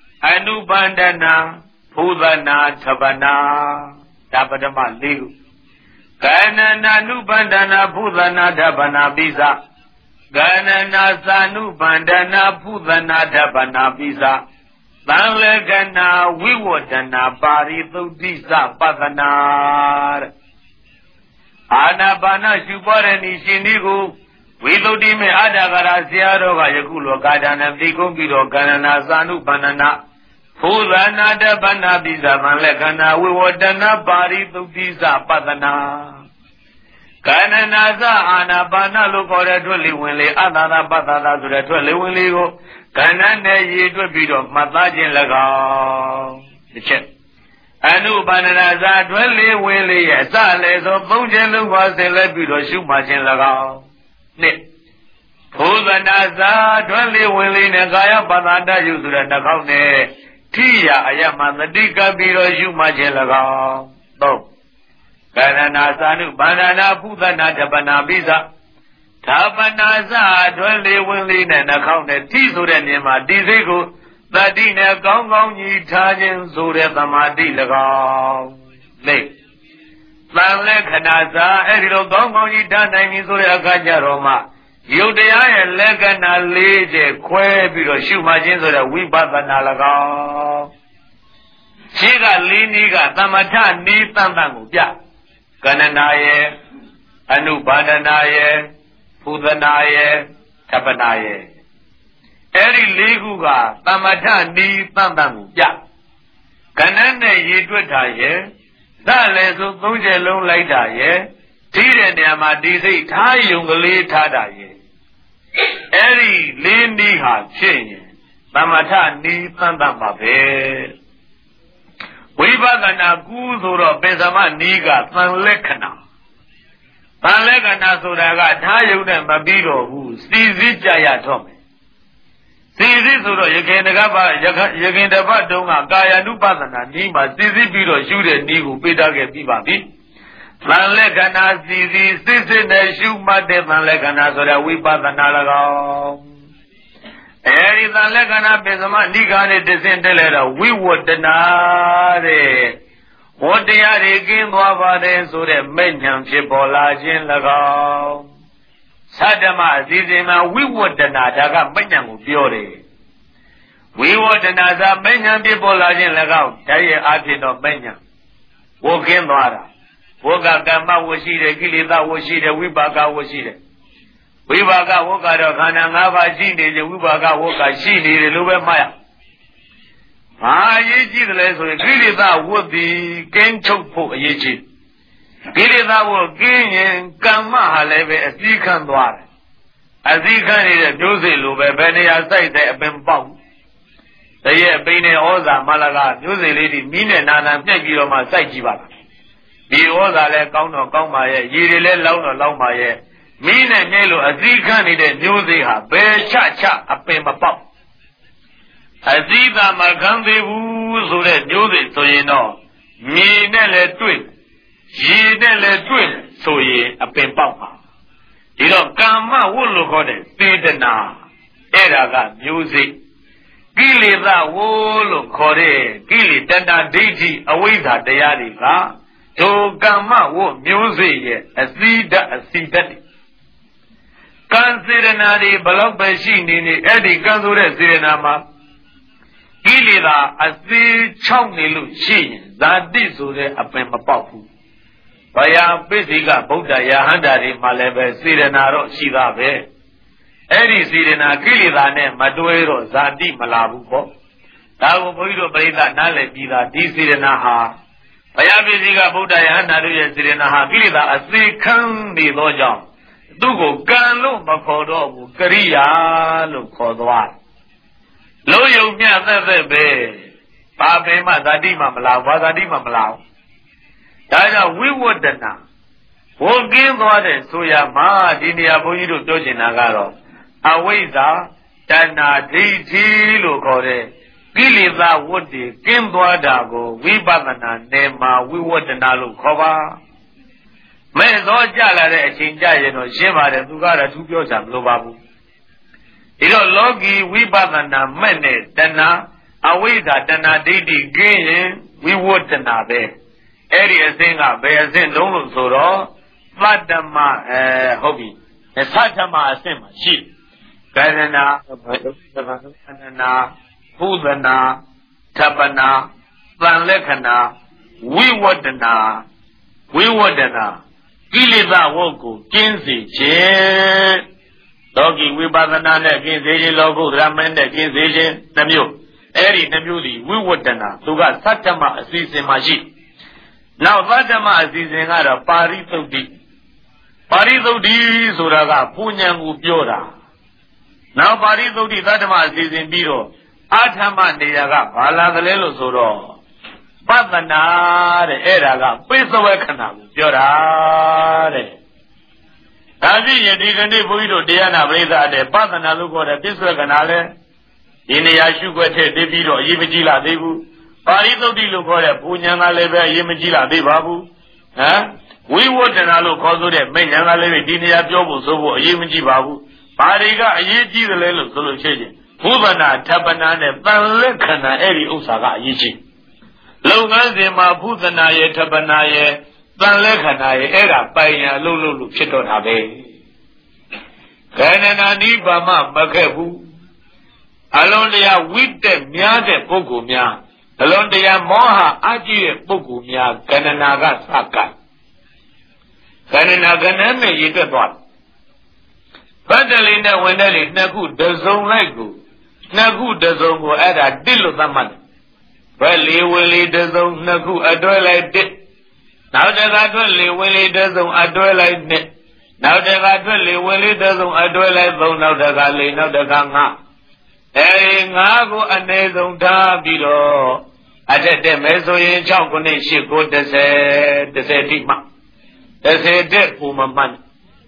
Anubandana, Pudana, Tabana, Tabadama, Liu. Ganana, Nubandana, Pudana, Tabana, Biza. Ganana, Sanubandana, Pudana, Tabana, Biza. Banlegana, Wiwotana, Bari, Disa, Padana. Anabana, Shubarani, Shinigu. Wilodime Adagara, Ziaro, Yakulo, Gadana, Vigombiro, Ganana, Zanu, Banana. Pulana de Banabiza Malekana, we were dana bari to Pisa Padana. Kananaza Ana Banalu for a Tuli Willy, Adana Badana to the Tuli Willy, Kanane ye to beat of Matajin Laga. The check. Anu Bananaza, Dwelly Willy, Sales of Bunjelu was the Lebido Shumachin Laga. Ne. Pulanaza, Dwelly Willy, Nagaya Badana, you to the Nagone. Tia, I am on the Dika Biro, you Majelaga. No. Banana Sanu, Banana, Pudana, Banabiza. Tabanaza, Dwelly Willy, and accounted Tizuranima, Dizigo, the Dina Gong, Italian, Zure, the Madilaga. Lake. Malekanaza, Erilo Gong, Italian, Zure, Gajaroma. Yudea Legana Lede Quebiro Shumajins or a Wibabanalaga. Chiga Liniga Tamata Ni Tandanguya. Gananaye, Anubadanaye, Pudanaye, Tapanaye. Eri Liguga Tamata Ni Tandanguya. Ganane Yidwetaye, Dalezo Bunjelum Laitaye. Tire Nama Dizi Tayungali Tadaye. Eri Lindi Ha Chin, Mamata Ni Tandamabe. ဝိပဿနာကူဆိုတော့ပင်စမနီးကသံလက္ခဏာသံလက္ခဏာဆိုတာကထားယုံနဲ့မပြီးတော့ဘူးစီစည်းကြရတော့မယ်စီစည်းဆိုတော့ယခင်တပတ်တုန်းကကာယ ानु ပဿနာနီးမှာစီစည်းပြီးတော့ရှုတဲ့နီးကိုပေးထားခဲ့ပြီးပါပြီသံလက္ခဏာစီစည်းစစ်နဲ့ရှုမှတ်တဲ့သံလက္ခဏာဆိုတာဝိပဿနာ၎င်းအဲဒီသံလက္ခဏာပင်စမနိဂါနဲ့တဆင့်တက်လဲတော့ဝိဝတ္တနာတဲ့ဝတ္တရားတွေကင်းသွားပါတယ်ဆိုတဲ့မဲ့ဉဏ်ဖြစ်ပေါ်လာခြင်း၎င်းသတ္တမအစီအစဉ်မှာဝိဝတ္တနာဒါကမဲ့ဉဏ်ကိုပြောတယ်ဝိဝတ္တနာသာမဲ့ဉဏ်ဖြစ်ပေါ်လာခြင်း၎င်းဒါရဲ့အဖြစ်တော့မဲ့ဉဏ်ဝကင်းသွားတာဝကကမ္မဝရှိတယ်ကိလေသာဝရှိတယ်ဝိပါကဝရှိတယ်ဝိပါကဝကတော့ခန္ဓာ၅ပါးရှိနေတယ်ဝိပါကဝကရှိနေတယ်လို့ပဲမှတ်ရဘာအရေးကြီးတယ်လဲဆိုရင်ကိလေသာဝတ်ပြီးကင်းချုပ်ဖို့အရေးကြီးကိလေသာဝတ်ကင်းရင်ကမ္မဟာလည်းပဲအစည်းခံသွားတယ်အစည်းခံနေတဲ့မျိုးစိလိုပဲဘယ်နေရာစိုက်တဲ့အပင်ပေါက်တရဲ့အပိနဲ့ဩဇာမလကမျိုးစိလေးဒီမိနဲ့နာနာပြက်ပြီးတော့မှစိုက်ကြည့်ပါလားဒီဩဇာလည်းကောင်းတော့ကောင်းပါရဲ့ရေတွေလည်းလောင်းတော့လောင်းပါရဲ့မီးနဲ့မြဲလို့အစည်းခံနေတဲ့မျိုးစိဟာဘယ်ချအပင်မပေါက်အစည်းသာမခံသေးဘူးဆိုတဲ့မျိုးစိဆိုရင်တော့မြေနဲ့လည်းတွေ့ရေနဲ့လည်းတွေ့ဆိုရင်အပင်ပေါက်ပါဒီတော့ကာမဝတ်လို့ခေါ်တဲ့စေတနာအဲ့ဒါကမျိုးစိကိလေသာဝလို့ခေါ်တဲ့ကိလေတဏ္ဍဒိဋ္ဌိအဝိဇ္ဇာတရားတွေကဒုကာမဝမျိုးစိရဲ့အစည်းဓာတ်အစီဓာတ်ကံစေရနာတွေဘလောက်ပဲရှိနေအဲ့ဒီကံဆိုတဲ့စေရနာမှာကိလေသာအစည်း၆နေလို့ရှိရင်ဇာတိဆိုတဲ့အပင်မပေါက်ဘူး။ဘာယာပိစိကဗုဒ္ဓယဟန္တာတွေမှာလည်းပဲစေရနာတော့ရှိသားပဲ။အဲ့ဒီစေရနာကိလေသာနဲ့မတွဲတော့ဇာတိမလာဘူးပေါ့။ဒါကိုဘုန်းကြီးတို့ပရိသတ်နားလည်ပြီးသားဒီစေရနာဟာဘာယာပိစိကဗုဒ္ဓယဟန္တာတို့ရဲ့စေရနာဟာကိလေသာအစည်းခံနေသောကြောင့်သူ့ကိုကံလို့မခေါ်တော့ဘူးကရိယာလို့ခေါ်သွားလို့ယုံမြတ်သက်ပဲဘာပင်မှဇာတိမှမလာဘာဇာတိမှမလာဒါကြောင့်ဝိဝတ္တနာဝကင်းသွားတဲ့ဆိုရမှာဒီနေရာဘုန်းကြီးတို့ပြောချင်တာကတော့အဝိဇ္ဇာတဏ္ဍဒိဋ္ဌိလို့ခေါ်တဲ့ကိလေသာဝတ္တိကင်းသွားတာကိုဝိပဿနာနယ်မှာဝိဝတ္တနာလို့ခေါ်ပါမဲ့သောကြလာတဲ့အချိန်ကြရင်တော့ရှင်းပါတယ်သူကတော့သူပြောချင်မလို့ပါဘူးဒီတော့လောကီဝိပဿနာမဲ့နဲ့တဏှာအဝိဇ္ဇာတဏှာဒိဋ္ဌိကင်းရင်ဝိဝတ္တနာပဲအဲ့ဒီအစဉ်ကဘယ်အစဉ်လုံးလို့ဆိုတော့သတ္တမဟုတ်ပြီသတ္တမအစဉ်မှာရှိကရဏအနနာဘုဒနာသပ္ပနာသံလက္ခဏာဝိဝတ္တနာကိလေသာဝတ်ကိုကျင်းစေခြင်းလောကီဝိပဿနာနဲ့ကျင်းစေခြင်းလောကုတ္တရမင်းနဲ့ကျင်းစေခြင်းနှမျိုးအဲ့ဒီနှမျိုးဒီဝိဝတ္တနာသူကသတ္တမအစီအစဉ်မှာရှိနောက်သတ္တမအစီအစဉ်ကတော့ပါရိသုတ်တိဆိုတာကပူဉ္ဇဉ်ကိုပြောတာနောက်ပါရိသုတ်တိသတ္တမအစီအစဉ်ပြီးတော့အာထမနေရာကဘာလာသလဲလို့ဆိုတော့ပဿနာတဲ့အဲ့ဒါကပိဿဝေခဏကိုပြောတာတဲ့ဒါဖြင့်ဒီကနေ့ဘုန်းကြီးတို့တရားနာပရိသတ်တဲ့ပဿနာလို့ခေါ်တဲ့ပိဿဝေခဏလဲဒီနေရာရှုွက်ထည့်ပြီးတော့အရေးမကြီးလာသေးဘူးပါရိသုတ်တိလို့ခေါ်တဲ့ပူဉ္ဇဉ်ကလည်းပဲအရေးမကြီးလာသေးပါဘူးဟမ်ဝိဝတ္တနာလို့ခေါ်ဆိုတဲ့မိဉ္ဇဉ်ကလည်းဒီနေရာပြောဖို့ဆိုဖို့အရေးမကြီးပါဘူးဘာတွေကအရေးကြီးတယ်လဲလို့ဆိုလို့ရှိရင်ဘုဒ္ဓနာထပ်ပနာနဲ့တန်လက္ခဏာအဲ့ဒီဥစ္စာကအရေးကြီးလုပ်ငန်းစဉ်မှာဘုဒ္ဓနာရဲ့ထပ်ပနာရဲ့တန်လက္ခဏာရဲ့အဲ့ဒါပိုင်ရလို့ဖြစ်တော့တာပဲခန္ဓာနိဗ္ဗာန်မခဲ့ဘူးအလုံးတရားဝိတက်များတဲ့ပုဂ္ဂိုလ်များအလုံးတရားမောဟအကြည့်တဲ့ပုဂ္ဂိုလ်များကန္နာကစကတ်ကန္နာနဲ့ရည်တွက်သွားပတ္တလိနဲ့ဝင်တယ်လေနှစ်ခုတစုံလိုက်ကိုနှစ်ခုတစုံကိုအဲ့ဒါတစ်လို့သတ်မှတ်တယ်ဘယ်လေးဝင်လေးတစုံနှစ်ခုအတွဲလိုက်တစ်နောက်တကထွက်လေးဝင်လေးတစုံအတွဲလိုက်နှစ်နောက်တကထွက်လေးဝင်လေးတစုံအတွဲလိုက်သုံးနောက်တကလေးနောက်တကငါအဲဒီငါးကိုအ ਨੇ ဆုံးထားပြီးတော့အထက်တက်မဲဆိုရင်6ခုနဲ့8ကို10တိမှ10တက်ပူမမှန်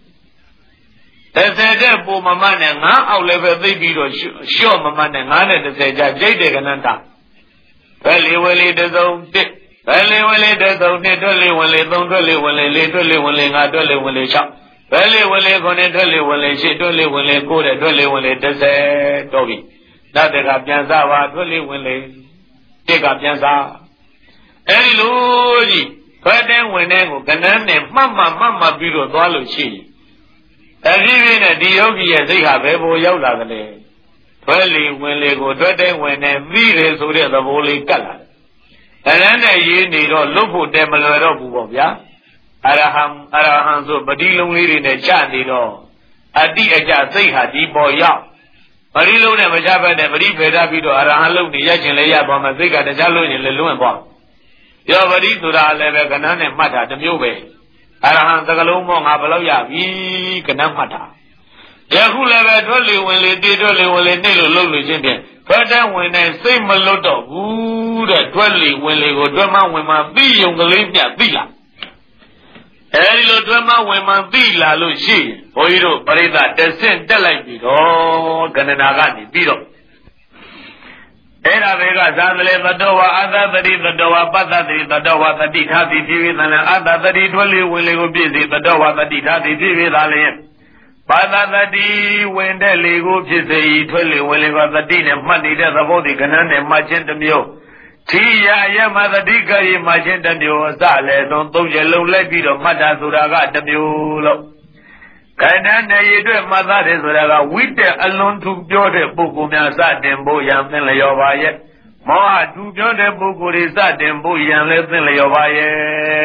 10တက်ပူမမှန်နဲ့9အောက်လည်းပဲသိပြီးတော့လျှော့မမှန်နဲ့9နဲ့10ကြာကြိတ်တယ်ကနန္တာဘယ်လေဝလေတစုံတစ်ဘယ်လေဝလေတစုံနှစ်တွက်လေဝင်လေ3တွက်လေဝင်လေ4တွက်လေဝင်လေ5တွက်လေဝင်လေ6ဘယ်လေဝင်လေ9တွက်လေဝင်လေ10တွက်လေဝင်လေ9တွက်လေဝင်လေ10တော့ပြီနောက်တကပြန်စားပါတွက်လေဝင်လေတစ်ကပြန်စားအဲဒီလိုကြီးဖတ်တဲ့ဝင်တဲ့ကိုကနန်းနဲ့မှတ်မှပြီးတော့သွားလို့ရှိရင်အပြည့်ပြည့်နဲ့ဒီယောဂီရဲ့စိတ်ဟာဘယ်ပေါ်ရောက်လာသလဲထွဲလေဝင်လေကိုတွက်တဲ့ဝင်နဲ့ပြီးတယ်ဆိုတဲ့သဘောလေးကတ်လာတယ်ကနန်းနဲ့ရေးနေတော့လွတ်ဖို့တဲမလွယ်တော့ဘူးပေါ့ဗျာအရဟံဆိုပတိလုံးလေးတွေနဲ့ချနေတော့အတိအကျစိတ်ဟာဒီပေါ်ရောက်ပရိလုံးနဲ့မချဘဲနဲ့ပရိဖေဒပြီးတော့အရဟံလုံးနေရချင်လဲရသွားမှစိတ်ကတခြားလို့ရင်လည်းလွင့်သွားပြောပရိဆိုတာလည်းပဲကနန်းနဲ့မှတ်တာတစ်မျိုးပဲအရဟံသကလုံးမောငါဘယ်လောက်ရပြီကနန်းမှတ်တာယခုလည်းပဲတွက်လေဝင်လေတည်တွက်လေဝင်လေနှိမ့်လို့လှုပ်လို့ချင်းဖြင့်တွက်တဲ့ဝင်တဲ့စိတ်မလွတ်တော့ဘူးတဲ့တွက်လေဝင်လေကိုတွက်မှဝင်မှသိယုံကလေးမြတ်သိလားအဲဒီလိုတွက်မှဝင်မှသိလာလို့ရှိရင်ဘုန်းကြီးတို့ပရိသတ်တဆင့်တက်လိုက်ပြီတော့ကဏနာကနေပြီးတော့အဲ့ဒါတွေကဇာသလေသတ္တဝါအတ္တတိသတ္တဝါပတ္တတိသတ္တဝါတတိထာတိပြည့်ဝသလံအတ္တတိထွဲလေဝင်လေကိုပြည့်စေသတ္တဝါတတိထာတိပြည့်ဝသလံပါတတတိဝင်တဲ့လေကိုဖြစ်စေ၏ထွဲလေဝင်လေကတတိနဲ့မှတ်နေတဲ့သဘောဒီကဏ္ဍနဲ့မှတ်ခြင်းတစ်မျိုးထိရယမတတိကရေမှတ်ခြင်းတစ်မျိုးအစလည်းသုံး3ချက်လုံးလိုက်ပြီးတော့မှတ်တာဆိုတာကတစ်မျိုးလို့ကဏ္ဍနဲ့ရည်အတွက်မှတ်သားတယ်ဆိုတာကဝိတ္တအလွန်ထူပြောတဲ့ပုဂ္ဂိုလ်များစတင်ဖို့ရံသင်လျော်ပါရဲ့မောဟထူပြောတဲ့ပုဂ္ဂိုလ်တွေစတင်ဖို့ရံလည်းသင်လျော်ပါရဲ့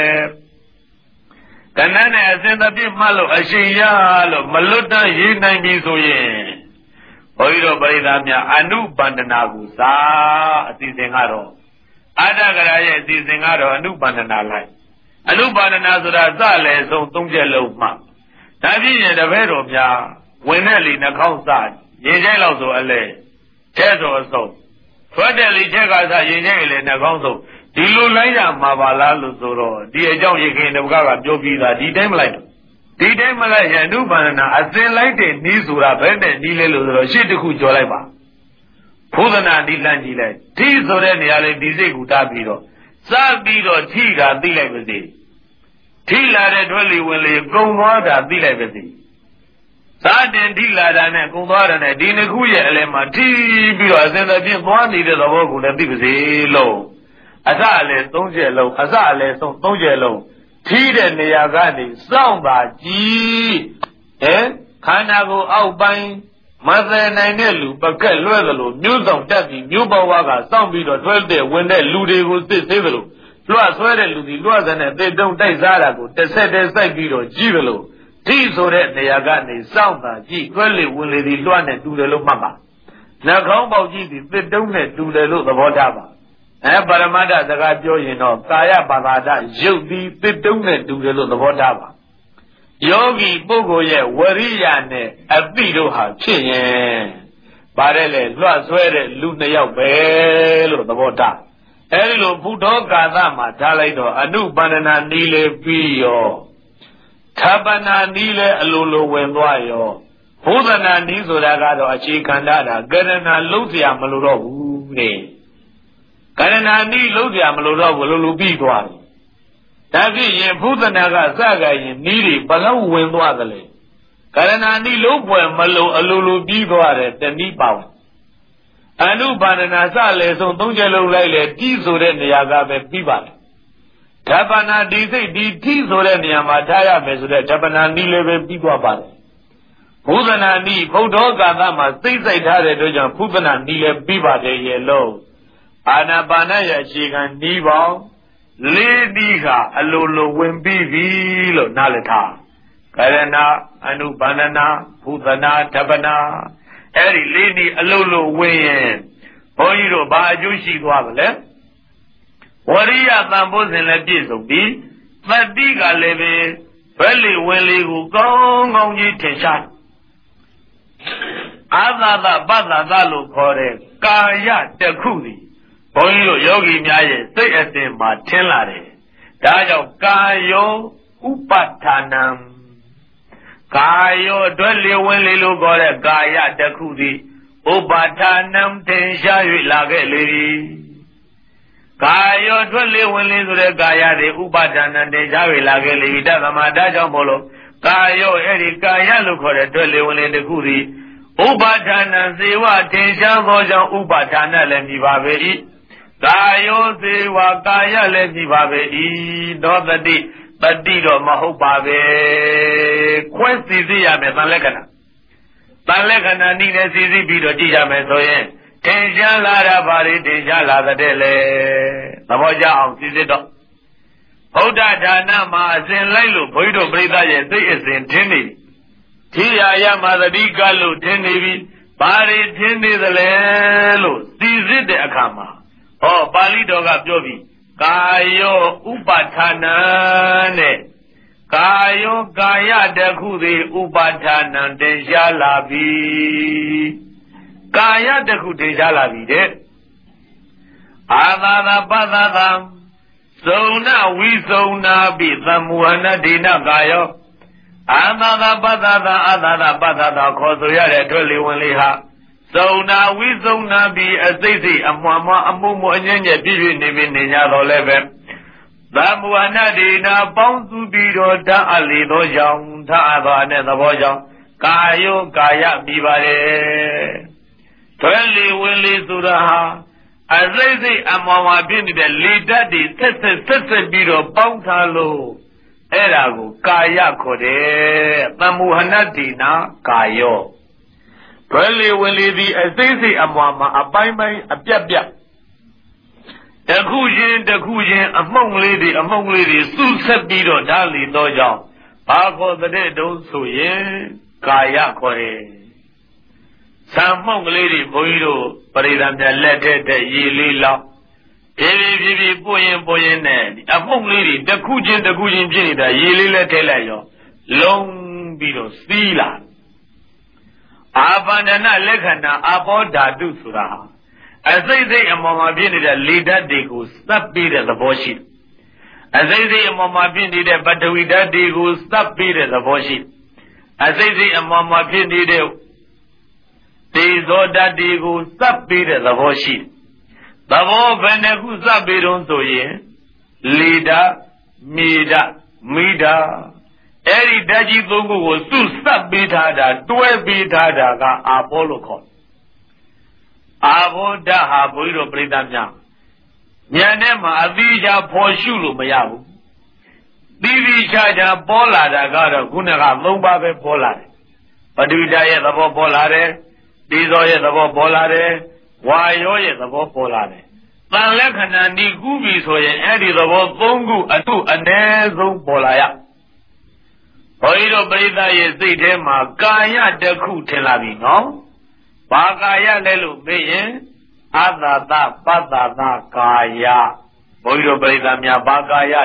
ကဏ္ဍနဲ့အစဉ်သဖြင့်မှတ်လို့အရှင်ရလို့မလွတ်တတ်ရေးနိုင်ပြီဆိုရင်ဘုန်းကြီးတို့ပရိသတ်များအနုပန္ဒနာကိုစာအစီအစဉ်ကတော့အတ္တကရာရဲ့အစီအစဉ်ကတော့အနုပန္ဒနာလိုက်အနုပန္ဒနာဆိုတာစလည်းဆုံး3ချက်လုံးမှဒါဖြစ်ရင်တပည့်တော်များဝင်တဲ့လေနှာခေါင်းစရင်ကျဲလောက်ဆိုအလဲကျဲဆိုအစုံထွက်တဲ့လေချက်ကစရင်ကျဲလေနှာခေါင်းဆုံးဒီလိုလိုက်ရမှာပါလားလို့ဆိုတော့ဒီအကြောင်းရေခင်တပကပြောပြီးသားဒီတိုင်းမလိုက်တော့ဒီတိုင်းမလိုက်ရင်အနုပါဒနာအစဉ်လိုက်တဲ့နီးဆိုတာဘယ်နဲ့နီးလဲလို့ဆိုတော့ရှေ့တစ်ခုကြော်လိုက်ပါဘုဒ္ဓနာဒီလန့်ကြည့်လိုက်ထိဆိုတဲ့နေရာလေးဒီစိတ်ကူတားပြီးတော့စပြီးတော့ထိတာသိလိုက်ပါစေထိလာတဲ့တွဲလီဝင်လေကုံသွားတာသိလိုက်ပါစေသာတင်ထိလာတာနဲ့ကုံသွားတာနဲ့ဒီနှစ်ခုရဲ့အလယ်မှာထိပြီးတော့အစဉ်သဖြင့်သွားနေတဲ့သဘောကိုလည်းသိပါစေလို့အစအလဲ3ချက်လုံးအစအလဲဆုံး3ချက်လုံးထိတဲ့နေရာကနေစောင့်ပါကြည့်ခန္ဓာကိုယ်အောက်ပိုင်းမသိနိုင်တဲ့လူပကက်လွဲသလိုမျိုးဆောင်တက်ပြီးမျိုးဘဝကစောင့်ပြီးတော့တွဲတဲ့ဝင်တဲ့လူတွေကိုစစ်သေးသလိုလွှတ်ဆွဲတဲ့လူဒီလွှတ်စတဲ့သေတုံတိုက်စားတာကိုတစ်ဆက်တည်းစိုက်ပြီးတော့ကြည့်သလိုထိဆိုတဲ့နေရာကနေစောင့်ပါကြည့်တွဲလေဝင်လေဒီလွှတ်နဲ့တူတယ်လို့မှတ်ပါနှာခေါင်းပေါက်ကြည့်ပြီးသေတုံနဲ့တူတယ်လို့သဘောထားပါပရမတ္ထစကားပြောရင်တော့ကာယပါဒာတရုပ်ဒီသစ်တုံးနဲ့တူတယ်လို့သဘောထားပါယောဂီပုဂ္ဂိုလ်ရဲ့ဝရိယနဲ့အပိတို့ဟာဖြစ်ရင်ပါတယ်လေလွှတ်ဆွဲတဲ့လူ2ယောက်ပဲလို့သဘောထားအဲဒီလိုဘုဒ္ဓကာသမှာထားလိုက်တော့အနုပန္ဒနာနီးလေပြီးရောသဗ္ဗနာနီးလေအလိုလိုဝင်သွားရောဘုဒ္ဓနာနီးဆိုတာကတော့အခြေခံတာကရဏလုံးเสียမလို့တော့ဘူးတဲ့ကရဏာနီးလုံးကြမလို့တော့ဘလို့လူပြီးသွားတယ်ဒါဖြစ်ရင်ဘုဒ္ဓနာကစကြရင်နီးတွေဘလောက်ဝင်သွားသလဲကရဏာနီးလုံးပွဲမလို့အလိုလိုပြီးသွားတယ်တဏိပါဝင်အနုပါဒနာစလေဆုံး3ချက်လုံးလိုက်လေတိဆိုတဲ့နေရာကပဲပြီးပါတယ်ဓပ္ပနာဒီစိတ်ဒီတိဆိုတဲ့နေရာမှာထားရမယ်ဆိုတဲ့ဓပ္ပနာနီးလည်းပဲပြီးသွားပါတယ်ဘုဒ္ဓနာနီးဘုဒ္ဓကာသမှာသိစိတ်ထားတဲ့အတွက်ကြောင့်ဘုဒ္ဓနာနီးလည်းပြီးပါတယ်ရဲ့လို့အာနာပါနရဲ့အခြေခံဤပေါင်း4ဒီကအလိုလိုဝင်ပြီးပြီလို့နားလည်ထားကရဏအနုပါဒနာဘုဒ္ဓနာဓပ္ပနာအဲ့ဒီ4ဒီအလိုလိုဝင်ရင်ဘုန်းကြီးတို့ဘာအကျိုးရှိသွားမလဲဝရိယတန်ဖိုးစဉ်လည်းပြည့်စုံပြီးသတိကလည်းပဲဘယ်လေဝင်လေကိုကောင်းကောင်းကြီးထင်ရှားအာသသပတ္တသလို့ခေါ်တဲ့ကာယတစ်ခုစီဘုန်းကြီးတို့ယောဂီများရဲ့စိတ်အစဉ်မှာထင်လာတယ်ဒါကြောင့်ကာယောဥပဋ္ဌာနံကာယောအတွက်လေဝင်လေလို့ခေါ်တဲ့ကာယတစ်ခုသည်ဥပဋ္ဌာနံထင်ရှား၍လာခဲ့လေသည်ကာယောအတွက်လေဝင်လေဆိုတဲ့ကာယသည်ဥပဋ္ဌာနံထင်ရှား၍လာခဲ့လေသည်တသမဒါကြောင့်မို့လို့ကာယောအဲ့ဒီကာယလို့ခေါ်တဲ့အတွက်လေဝင်လေတစ်ခုသည်ဥပါဒနာစေဝထင်ရှားသောကြောင့်ဥပါဒနာလည်းမြည်ပါပေ၏ကာယောစေဝကာယလည်းမြည်ပါပေ၏သောတတိတတိတော့မဟုတ်ပါပဲခွဲစီစီရမယ်တန်လက္ခဏာတန်လက္ခဏာနည်းနဲ့စီစီပြီးတော့ကြည့်ရမယ်ဆိုရင်ထင်ရှားလာတာပါလေထင်ရှားလာတဲ့လေသဘောကျအောင်စီစစ်တော့ဗုဒ္ဓဒါနမှာအစဉ်လိုက်လို့ဘုန်းကြီးတို့ပြိဿရဲ့စိတ်အစဉ်ထင်းနေထိရာယမသတိကလို့ထင်းနေပြီဘာတွေထင်းနေသလဲလို့စီစစ်တဲ့အခါမှာဟောပါဠိတော်ကပြောပြီကာယောဥပဋ္ဌာနံတဲ့ကာယောကာယတခုသည်ဥပဋ္ဌာနံတင်ရှားလာပြီကာယတခုတင်ရှားလာပြီတဲ့အာသာသာပသသာသုဏဝိသုဏပိသမုဟနဒိနကာယောအာသာသာပသသာအာသာသာပသသာခေါ်ဆိုရတဲ့အတွက်လေဝင်လေးဟာသုဏဝိသုဏပိအစိတ်စိတ်အမွှားမွှားအမှုမှုအငြင်းငယ်ပြည့်ပြည့်နေပြီနေကြတော့လည်းပဲသမုဟနဒိနာပေါင်းစုပြီးတော့ဓာတ်အလေသောကြောင့်ဓာတ်အသောနဲ့သဘောကြောင့်ကာယောကာယပြီးပါလေထွဲလေဝင်လေဆိုတာဟာအစိတ်စိတ်အမွှားမွှားဖြစ်နေတဲ့လေဓာတ်တွေဆက်ဆက်ပြီးတော့ပေါင်းထားလို့အဲ့ဒါကိုကာယခေါ်တယ်သမုဟနဒိနာကာယောဘယ်လေဝင်လေသည်အစိမ့်စိမ့်အမွာမှာအပိုင်းပိုင်းအပြတ်ပြတ်တခုချင်းအမှုန့်လေးတွေစုဆက်ပြီးတော့ဓာလီတော့ကြောင့်ဘာခေါ်တဲ့တုံးဆိုရင်ကာယခေါ်တယ်သံမှုန့်ကလေးတွေဘုန်းကြီးတို့ပရိသတ်များလက်ထက်တဲ့ရေလေးလောက်ဖြည်းပို့ရင်နဲ့အမှုန့်လေးတွေတခုချင်းဖြစ်နေတာရေလေးလက်ထဲလိုက်ရောလုံးပြီးတော့စီးလာအာပန္ဒနာလက္ခဏာအဘောဓာတုဆိုတာအစိမ့်စိမ့်အမော်မှာဖြစ်နေတဲ့လေဓာတ်တွေကိုစပ်ပြီးတဲ့သဘောရှိတယ်အစိမ့်စိမ့်အမော်မှာဖြစ်နေတဲ့ပထဝီဓာတ်တွေကိုစပ်ပြီးတဲ့သဘောရှိတယ်အစိမ့်စိမ့်အမော်မှာဖြစ်နေတဲ့တေဇောဓာတ်တွေကိုစပ်ပြီးတဲ့သဘောရှိတယ်သဘောဘယ်နှခုစပ်ပြီးတော့ဆိုရင်လေဓာတ်မြေဓာတ်မိဓာတ်အဲ့ဒီဓာတ်ကြီးသုံးခုကိုစုစပ်ပေးထားတာတွဲပေးထားတာကအာဘောလို့ခေါ်တယ်အာဘောဓာတ်ဟာဘုန်းကြီးတို့ပြိဿများဉာဏ်နဲ့မှအသီးခြားဖော်ရှုလို့မရဘူးသီးခြားပေါ်လာတာကတော့ခုနက၃ပါးပဲပေါ်လာတယ်ပထဝီဓာတ်ရဲ့သဘောပေါ်လာတယ်တေဇောရဲ့သဘောပေါ်လာတယ်ဝါယောရဲ့သဘောပေါ်လာတယ်တန်လက္ခဏာဒီကူးပြီဆိုရင်အဲ့ဒီသဘော၃ခုအထုအ ਨੇ ဆုံးပေါ်လာရဘုန်းကြီးတို့ပရိသတ်ရဲ့စိတ်ထဲမှာကာယတစ်ခုထင်လာပြီနော်ဘာကာယလဲလို့မေးရင်အတ္တသပတ္တသကာယဘုန်းကြီးတို့ပရိသတ်များဘာကာယ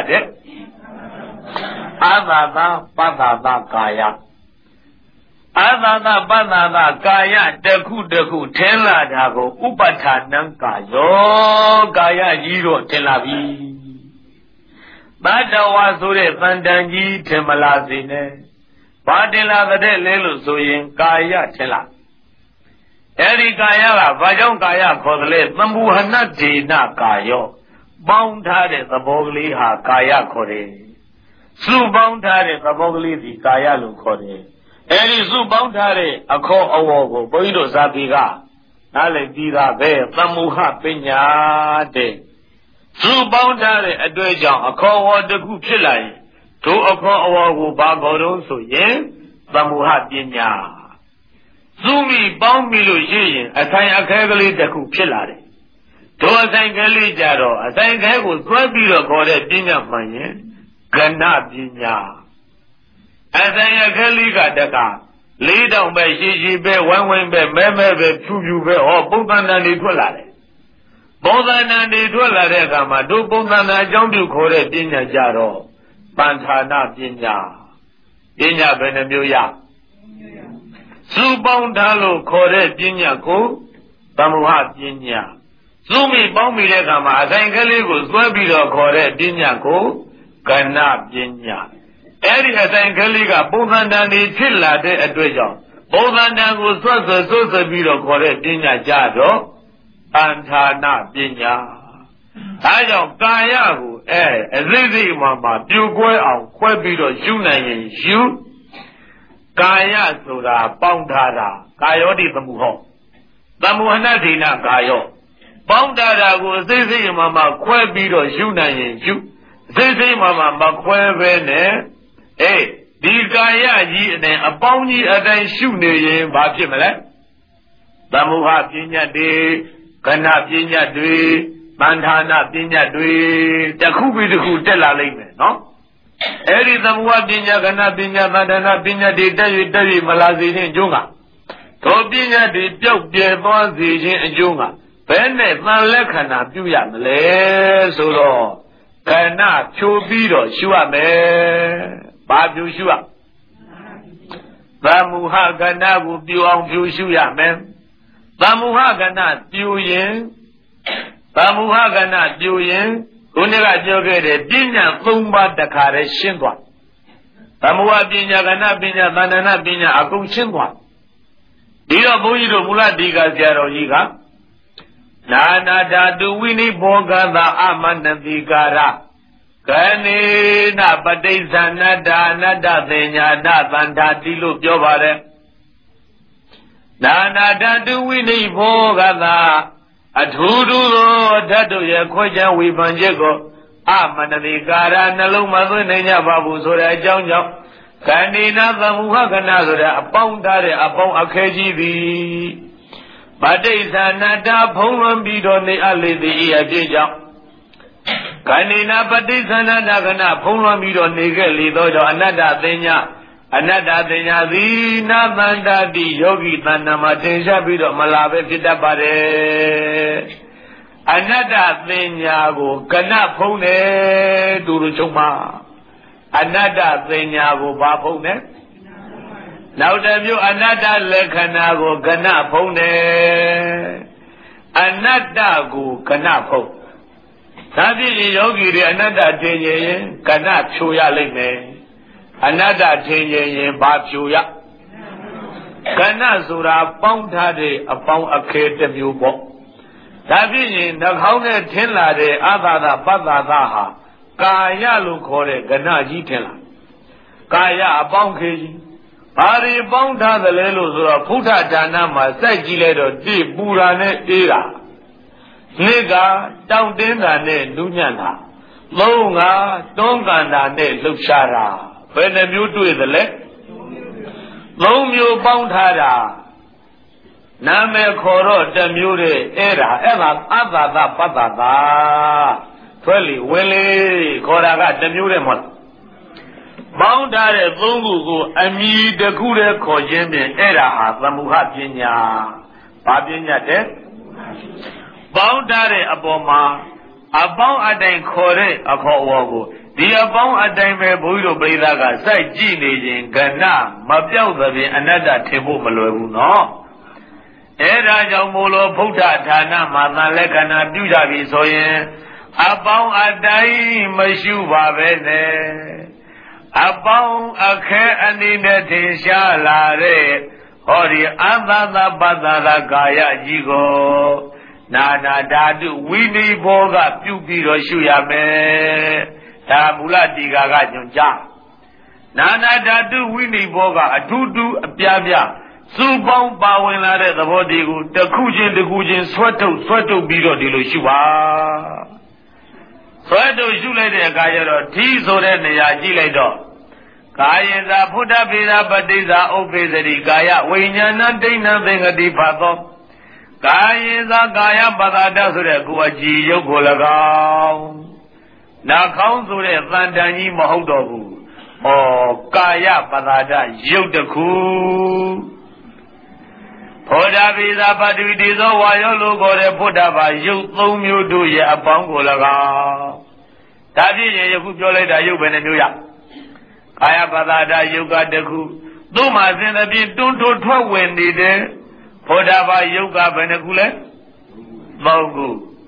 တဲ့အတ္တသပတ္တသကာယအတ္တသပတ္တသကာယတစ်ခုထင်လာတာကိုဥပဋ္ဌာနံကာယောကာယကြီးတော့ထင်လာပြီဘဒ္ဒဝါဆိုတဲ့သန္တန်ကြီးထင်မလာစေနဲ့ဘာတင်လာတဲ့လဲလို့ဆိုရင်ကာယထင်လာအဲ့ဒီကာယကဘာကြောင့်ကာယခေါ်တယ်လဲသမုဟနဒေနကာယောပေါင်းထားတဲ့သဘောကလေးဟာကာယခေါ်တယ်စုပေါင်းထားတဲ့သဘောကလေးဒီကာယလို့ခေါ်တယ်အဲ့ဒီစုပေါင်းထားတဲ့အခေါ်အဝေါ်ကိုဘုန်းကြီးတို့ဇာတိကနားလည်ပြီးသားပဲသမုဟပညာတဲ့စုပေါင်းထားတဲ့အတွေ့အကြုံအခေါ်အဝေါ်တစ်ခုဖြစ်လာရင်တို့အခေါ်အဝေါ်ကိုဘာခေါ်တော့ဆိုရင်သမုဟပညာစုမိပေါင်းပြီးလို့ရှိရင်အဆိုင်အခဲကလေးတစ်ခုဖြစ်လာတယ်တို့အဆိုင်ကလေးကြတော့အဆိုင်ခဲကိုသွဲပြီးတော့ခေါ်တဲ့ပညာမှန်ရင်ကဏပညာအဆိုင်အခဲလေးကတကလေးတောင်ပဲရှိပဲဝိုင်းပဲမဲပဲဖြူပဲဟောပုံသဏ္ဍာန်တွေထွက်လာတယ်ပုံသဏ္ဍာန်တွေထွက်လာတဲ့အခါမှာတို့ပုံသဏ္ဍာန်အကြောင်းပြုခေါ်တဲ့ပညာကြတော့ပဋ္ဌာနာပညာဘယ်နှမျိုးရစုပေါင်းထားလို့ခေါ်တဲ့ပညာကိုသမုဟပညာ Zumi Bombi Legama, Zangali, Guabido, Kore, Dinyago, Gana Pinya. Eri Zangali, Bovandani, Tilla de Adrejo. Bovandango, Sosa Bido, Kore, Dinya Jado, Antana Pinya. I don't Gayago, Zizi Mama, Dugue, or Quabido, Yuna, you. Gaya Sura, Bondara, Gayodi Bamuho. Bamuhanadina Gayo. Bondara was Zizi Mama, Quabido, Yuna, you. Zizi Mama, Quavene, these Gaya ye and a bounty and then shooting Bapimele. Bamuha Pina de, Kana Pina de. Mandana Pinya Dui, the Kubi who tell a layman, no? Eri the Muabinya, Gana Pinya, Mandana Pinya, de David Malazi in Junga. Tobinya de Jok de Bonzi in Junga. Penne Malekana, Puya Male, Solo. Kana, Chobido, Shua me, Babu Shua. Bamuha Gana would be on Pushuya men. Bamuha Gana, Puyin. Bamuhagana Juyin, Uniga Jogere, Binya, Lumba, the Kare Shindwa. Bamuha Binya, Gana Binya, Manana Binya, Akum Shindwa. Dira Buido Mula Diga Zero Yiga. Nana da do Winnie Boga, the Amanda Vigara. Kani na Badeza Nada, Nada Venya, Nada Dilu Jovare. Nana da do Winnie Boga, the Atudu Dadu Yakoja Wibanjego, Amanavigara, Naluma Nanya Babu Sora Jonjo, Kanina the Muhaganazura, upon Dare, upon Akaji, Badeza Nada Poman Bidoni Ali the Iaja. Kanina Badeza Nagana, Poman Bidoni Lido, another Denya. Another thing, Navanda di Yogi Tanamatisha Bido Malave Pitapare. Another thing, Yago, Kana Pone, Duruchuma. Another thing, Yago, Bapone. Now, tell you another Lekanago, Kana Pone. Another go, Kana Po. Nabi Yogi, another day, Kana Chuya Lime. Another change Bachuya. Kana Sura Poundade upon a kate of you book. Tabin, the Hone Tilla de Avada Badaha, Kaya Lukore, Ganaji Tilla. Kaya upon Kaji. Ari Bonda the Lelo Puta Danama, Sagiledo, Deep Burane Era. Nigga, down dinner ne Dunyana. Longa, Dongana ne Luxara. When the mute with the leg, long you bound hada. Name Koro, the mute era, ever, other, papa, Fully, Willie, Koraga, the mute. Bound hada, Lungu, Ami, the Kure, Kojemi, era, the Muhapinya, Papinya death. Bound hada, Aboma, about a day Kore, a Kowago. The above a dime Budo Bedaga, say Gini, Gana, Mapiao, another table Maluno. Era Jamolo Puta Tana, Manalekana, Dudavi Soye, above a dime Mashuva Vene, above a care and in the Tisha or the Amana Badala Gaya Jigo, Nana Dadu, Winnie Boga, Pupi Shuyame. Tabula digaga junja. Nana dadu Winnie Boga, a tudu, a piabia. Subon bawina the body, the Kujin, sweato bido de Lushua. Sweato Jule de Gayero, Tizo de Yajiledo. Kayeza Puta Vida Badiza Opezeri Gaya, Winyana Dana Venga di Pato. Kayeza Gaya Badada Sure Guaji Yogolaga. Na council Vandani Mahodogu, or Kaya Padada, Yodaku. Podavisa Padizo, Wayolo, Gore Podava, Yum, you do ya Bangolaga. Tabi, you could jolly you when you ya. Kaya Padada, you got the coup. Dumas in the bit, don't do 12 when they there. Podava, you got Benacule. Mogu.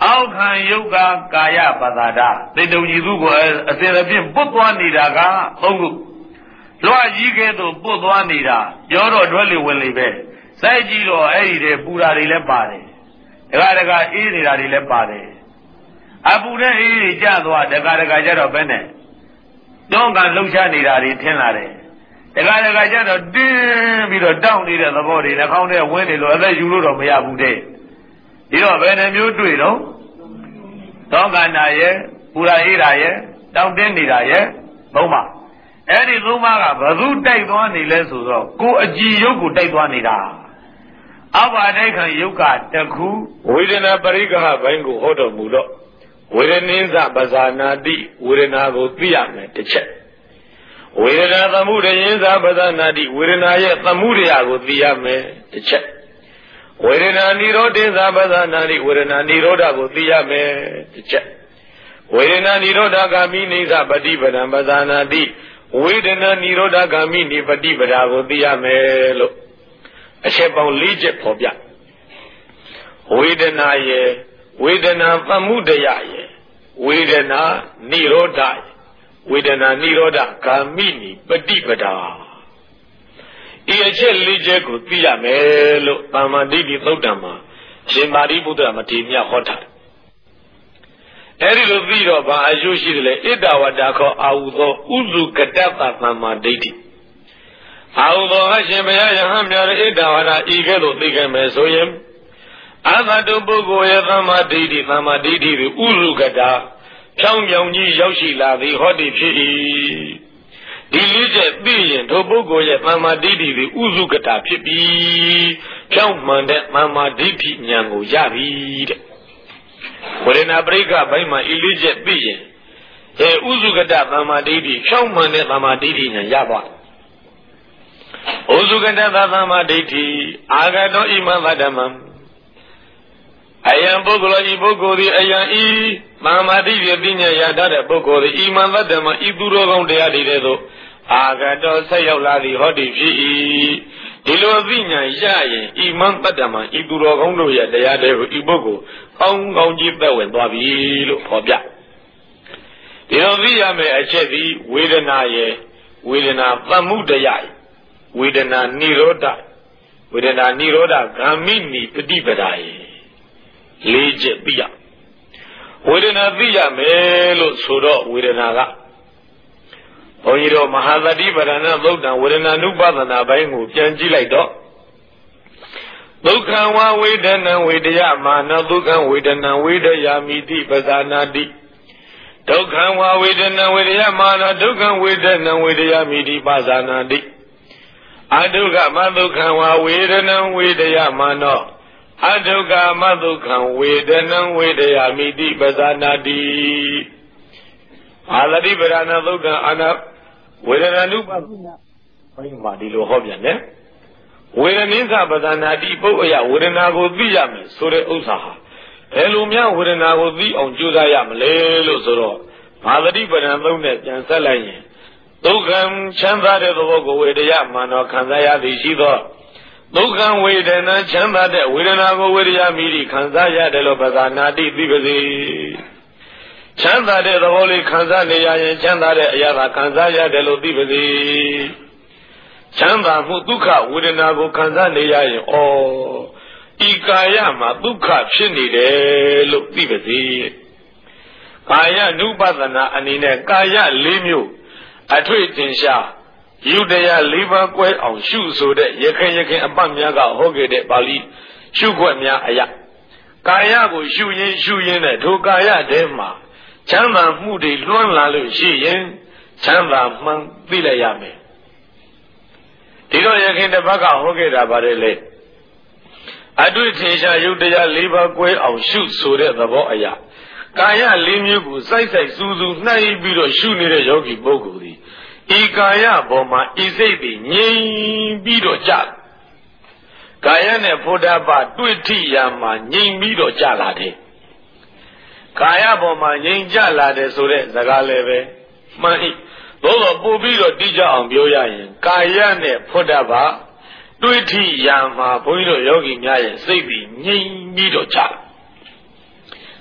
အောက်ခံယုတ်ကကာယပတ္တာဒသိတုံကြီးစုကိုအစဉ်အပြည့်ပုတ်သွားနေတာကသုံးခုလွှတ်ကြီးကဲ့သို့ပုတ်သွားနေတာပြောတော့တွဲလေဝင်လေပဲစိုက်ကြည့်တော့အဲ့ဒီတဲ့ပူတာတွေလည်းပါတယ်တခါအေးနေတာတွေလည်းပါတယ်အပူနဲ့အေးတွေကျသွားတခါကျတော့ဘယ်နဲ့တွန်းကန်လှုပ်ရှားနေတာတွေထင်လာတယ်တခါကျတော့တင်းပြီးတော့တောင့်နေတဲ့သဘောတွေနှာခေါင်းထဲဝင်းနေလို့အသက်ယူလို့တော့မရဘူးတဲ့ဒီတော့ဘယ်နှမျိုးတွေ့တော့သောကနာရဲ့ပူရာအေးတာရဲ့တောင့်တင်းနေတာရဲ့သုံးပါအဲ့ဒီသုံးပါးကဘသူတိုက်သွားနေလဲဆိုတော့ကိုအကြည်ယုတ်ကိုတိုက်သွားနေတာအဘာတိုက်ခံယုတ်ကတခုဝေဒနာပရိက္ခဘိုင်းကိုဟောတော်မူတော့ဝေဒနိသပဇာနာတိဝေဒနာကိုသိရမယ်တစ်ချက်ဝေဒနာသမှုရင်းသပဇာနာတိဝေဒနာရဲ့သမှုရကိုသိရမယ်တစ်ချက်ဝေဒနာនិရောဓသပဇာနာတိဝေဒနာនិရောဓကိုသိရမယ်တစ်ချက်ဝေဒနာនិရောဓဂာမိနိသပฏิပဒံပဇာနာတိဝေဒနာនិရောဓဂာမိနိပฏิပဒါကိုသိရမယ်လို့အချက်ပေါင်း၄ချက်ဖော်ပြဝေဒနာရဲ့ဝေဒနာသမှုတရားရဲ့ဝေဒနာនិရောဓဝေဒနာនិရောဓဂာမိနိပฏิပဒါဒီအချက်၄ချက်ကိုသိရမယ်လို့သမ္မာဒိဋ္ဌိသုတ်တံမှာရှင်ပါဠိဗုဒ္ဓမထေရမြတ်ဟောထားတယ်အဲ့ဒီလိုပြီးတော့ဘာအကျိုးရှိတယ်လဲဣဒဝတ္တခောအာဟုသောဥစုကတ္တသမ္မာဒိဋ္ဌိအာဟုသောအရှင်ဘုရားယဟန်များရဲ့ဣဒဝတ္တဤကဲ့သို့သိခဲ့မယ်ဆိုရင်အသတုပုဂ္ဂိုလ်ရဲ့သမ္မာဒိဋ္ဌိတွေဥစုကတ္တဖြောင်းပြောင်းကြီးရောက်ရှိလာသည်ဟောတိဖြစ်၏ဒီလေးချက်သိရင်ထိုပုဂ္ဂိုလ်ရဲ့သမ္မာဒိဋ္ဌိတွေဥစုကတ္တဖြစ်ပြီးဖြောင်းမှန်တဲ့သမ္မာဒိဋ္ဌိဉာဏ်ကိုရပြီတဲ့ဝေဒနာပရိက္ခဘိုင်းမှာဤလေးချက်သိရင်ဥစုကတ္တသမ္မာဒိဋ္ဌိဖြောင်းမှန်တဲ့သမ္မာဒိဋ္ဌိဉာဏ်ရသွားဥစုကတ္တသမ္မာဒိဋ္ဌိအာဂတောဣမံဗတ္တမံအယံပုဂ္ဂိုလ်ဤပုဂ္ဂိုလ်သည်အယံဤသမ္မာဒိဋ္ဌိပညာရတတ်တဲ့ပုဂ္ဂိုလ်သည်ဣမံဗတ္တမံဤသူတော်ကောင်းတရားတွေတဲ့သို့အာဂတောဆက်ရောက်လာသည်ဟောတိဖြစ်၏ဒီလိုသိဉာဏ်ရရင်ဣမံဗတ္တမံဤသူတော်ကောင်းတို့ရဲ့တရားတွေကိုဤပုဂ္ဂိုလ်ကောင်းကောင်းကြီးသက်ဝင်သွားပြီလို့ဖော်ပြဒီလိုသိရမယ်အချက်သည်ဝေဒနာရဲ့ဝေဒနာသမှုတရားဝေဒနာនិရောဓဝေဒနာនិရောဓဂာမိနိပฏิပဒါယေလေးချက်သိရဝေဒနာသိရမယ်လို့ဆိုတော့ဝေဒနာကဘုန်းကြီးတို့မဟာသတိပဋ္ဌာန်သုတ်တံဝေဒနာနုပသနာပိုင်းကိုပြန်ကြည့်လိုက်တော့ဒုက္ခဝဝေဒနာဝေဒယမာနဒုက္ခဝေဒနာဝေဒယာမိတိပဇာနာတိဒုက္ခဝဝေဒနာဝေဒယမာနဒုက္ခဝေဒနာဝေဒယာမိတိပဇာနာတိအဒုက္ခမဒုက္ခဝဝေဒနာဝေဒယမာနောအဒုက္ခမဒုက္ခဝေဒနာဝေဒယာမိတိပဇာနာတိအာလတိပရဏသုတ်တံအာနာဝေဒနာနုပသနာဘိုင်းမှာဒီလိုဟောပြန်တယ်ဝေဒနိသပဇာနာတိပုဂ္ဂယဝေဒနာကိုသိရမယ်ဆိုတဲ့ဥစ္စာဟာဘယ်လိုများဝေဒနာကိုသိအောင်ကြိုးစားရမလဲလို့ဆိုတော့မာသတိပရဏသုံးနဲ့ပြန်ဆက်လိုက်ရင်ဒုက္ခံချမ်းသာတဲ့သဘောကိုဝေဒယမာနောခံစားရသည်ရှိသောဒုက္ခဝေဒနာချမ်းသာတဲ့ဝေဒနာကိုဝေဒယမိတိခံစားရတယ်လို့ပဇာနာတိသိပါစေချမ်းသာတဲ့သဘောလေးခံစားနေရရင်ချမ်းသာတဲ့အရာသာခံစားရတယ်လို့သိပါစေချမ်းသာမှုဒုက္ခဝေဒနာကိုခံစားနေရရင်ဤကာယမှာဒုက္ခဖြစ်နေတယ်လို့သိပါစေကာယ ानु ပသနာအနေနဲ့ကာယ၄မျိုးအထွေတင်ရှားယုတရား၄ပါးကွဲအောင်ရှုဆိုတဲ့ရခင်အပတ်များကဟောခဲ့တဲ့ပါဠိရှုခွက်များအရာကာယကိုရှုရင်းနဲ့ထိုကာယထဲမှာချမ်းသာမှုတွေလွှမ်းလာလို့ရှိရင်ချမ်းသာမှန်သိလိုက်ရမယ်ဒီတော့ရခင်တစ်ပတ်ကဟောခဲ့တာပါတယ်လေအတွေ့ထင်ရှားယုတရား၄ပါးကွဲအောင်ရှုဆိုတဲ့သဘောအရာကာယ၄မျိုးကိုစိုက်စူးစူးနှိုက်ပြီးတော့ရှုနေတဲ့ယောဂီပုဂ္ဂိုလ်ဒီဤကာယပေါ်မှာဤစိတ်တွေငြိမ်ပြီးတော့ကြကာယနဲ့ဘုဒ္ဓဘာတွေ့ထိရမှာငြိမ်ပြီးတော့ကြလာတယ်ကာယပေါ်မှာငြိမ်ကြလာတယ်ဆိုတဲ့စကားလည်းပဲမှန်၏သို့တော့ပို့ပြီးတော့တိကျအောင်ပြောရရင်ကာယနဲ့ဘုဒ္ဓဘာတွေ့ထိရမှာဘုန်းကြီးတို့ယောဂီများရဲ့စိတ်တွေငြိမ်ပြီးတော့ကြ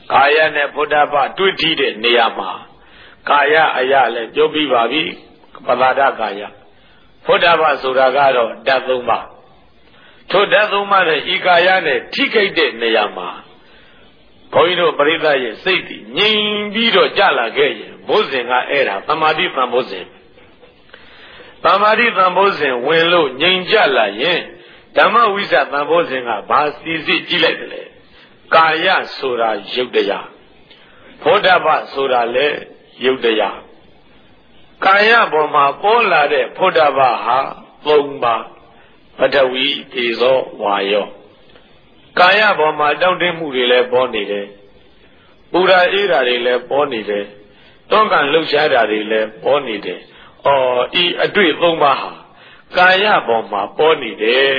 ကာယနဲ့ဘုဒ္ဓဘာတွေ့ထီးတဲ့နေရာမှာကာယအရာလည်းပြောပြီးပါပြီပသာဒကာယဘုဒ္ဓဘာဆိုတာကတော့ဓာတ်သုံးပါးထိုဓာတ်သုံးပါးနဲ့ဤကာယနဲ့ထိခိုက်တဲ့နေရာမှာဘုန်းကြီးတို့ပရိသတ်ရဲ့စိတ်ကြီးငြိမ်ပြီးတော့ကြလာခဲ့ရင်ဘုဇင်ကအဲ့ဒါသမာဓိသံဘုဇင်သမာဓိသံဘုဇင်ဝင်လို့ငြိမ်ကြလာရင်ဓမ္မဝိဇ္ဇသံဘုဇင်ကဘာစီစစ်ကြည့်လိုက်တယ်လေကာယဆိုတာယုတ်တရားဘုဒ္ဓဘာဆိုတာလည်းယုတ်တရားကာယပေါ်မှာပေါ်လာတဲ့ဘုဒ္ဓဘာဟာ၃ပါးပထဝီသေဇောဝါယောကာယပေါ်မှာတောင့်တမှုတွေလည်းပေါ်နေတယ်ပူရာအေးရာတွေလည်းပေါ်နေတယ်တွန်းကန်လှုပ်ရှားတာတွေလည်းပေါ်နေတယ်ဤအတွေ့၃ပါးဟာကာယပေါ်မှာပေါ်နေတယ်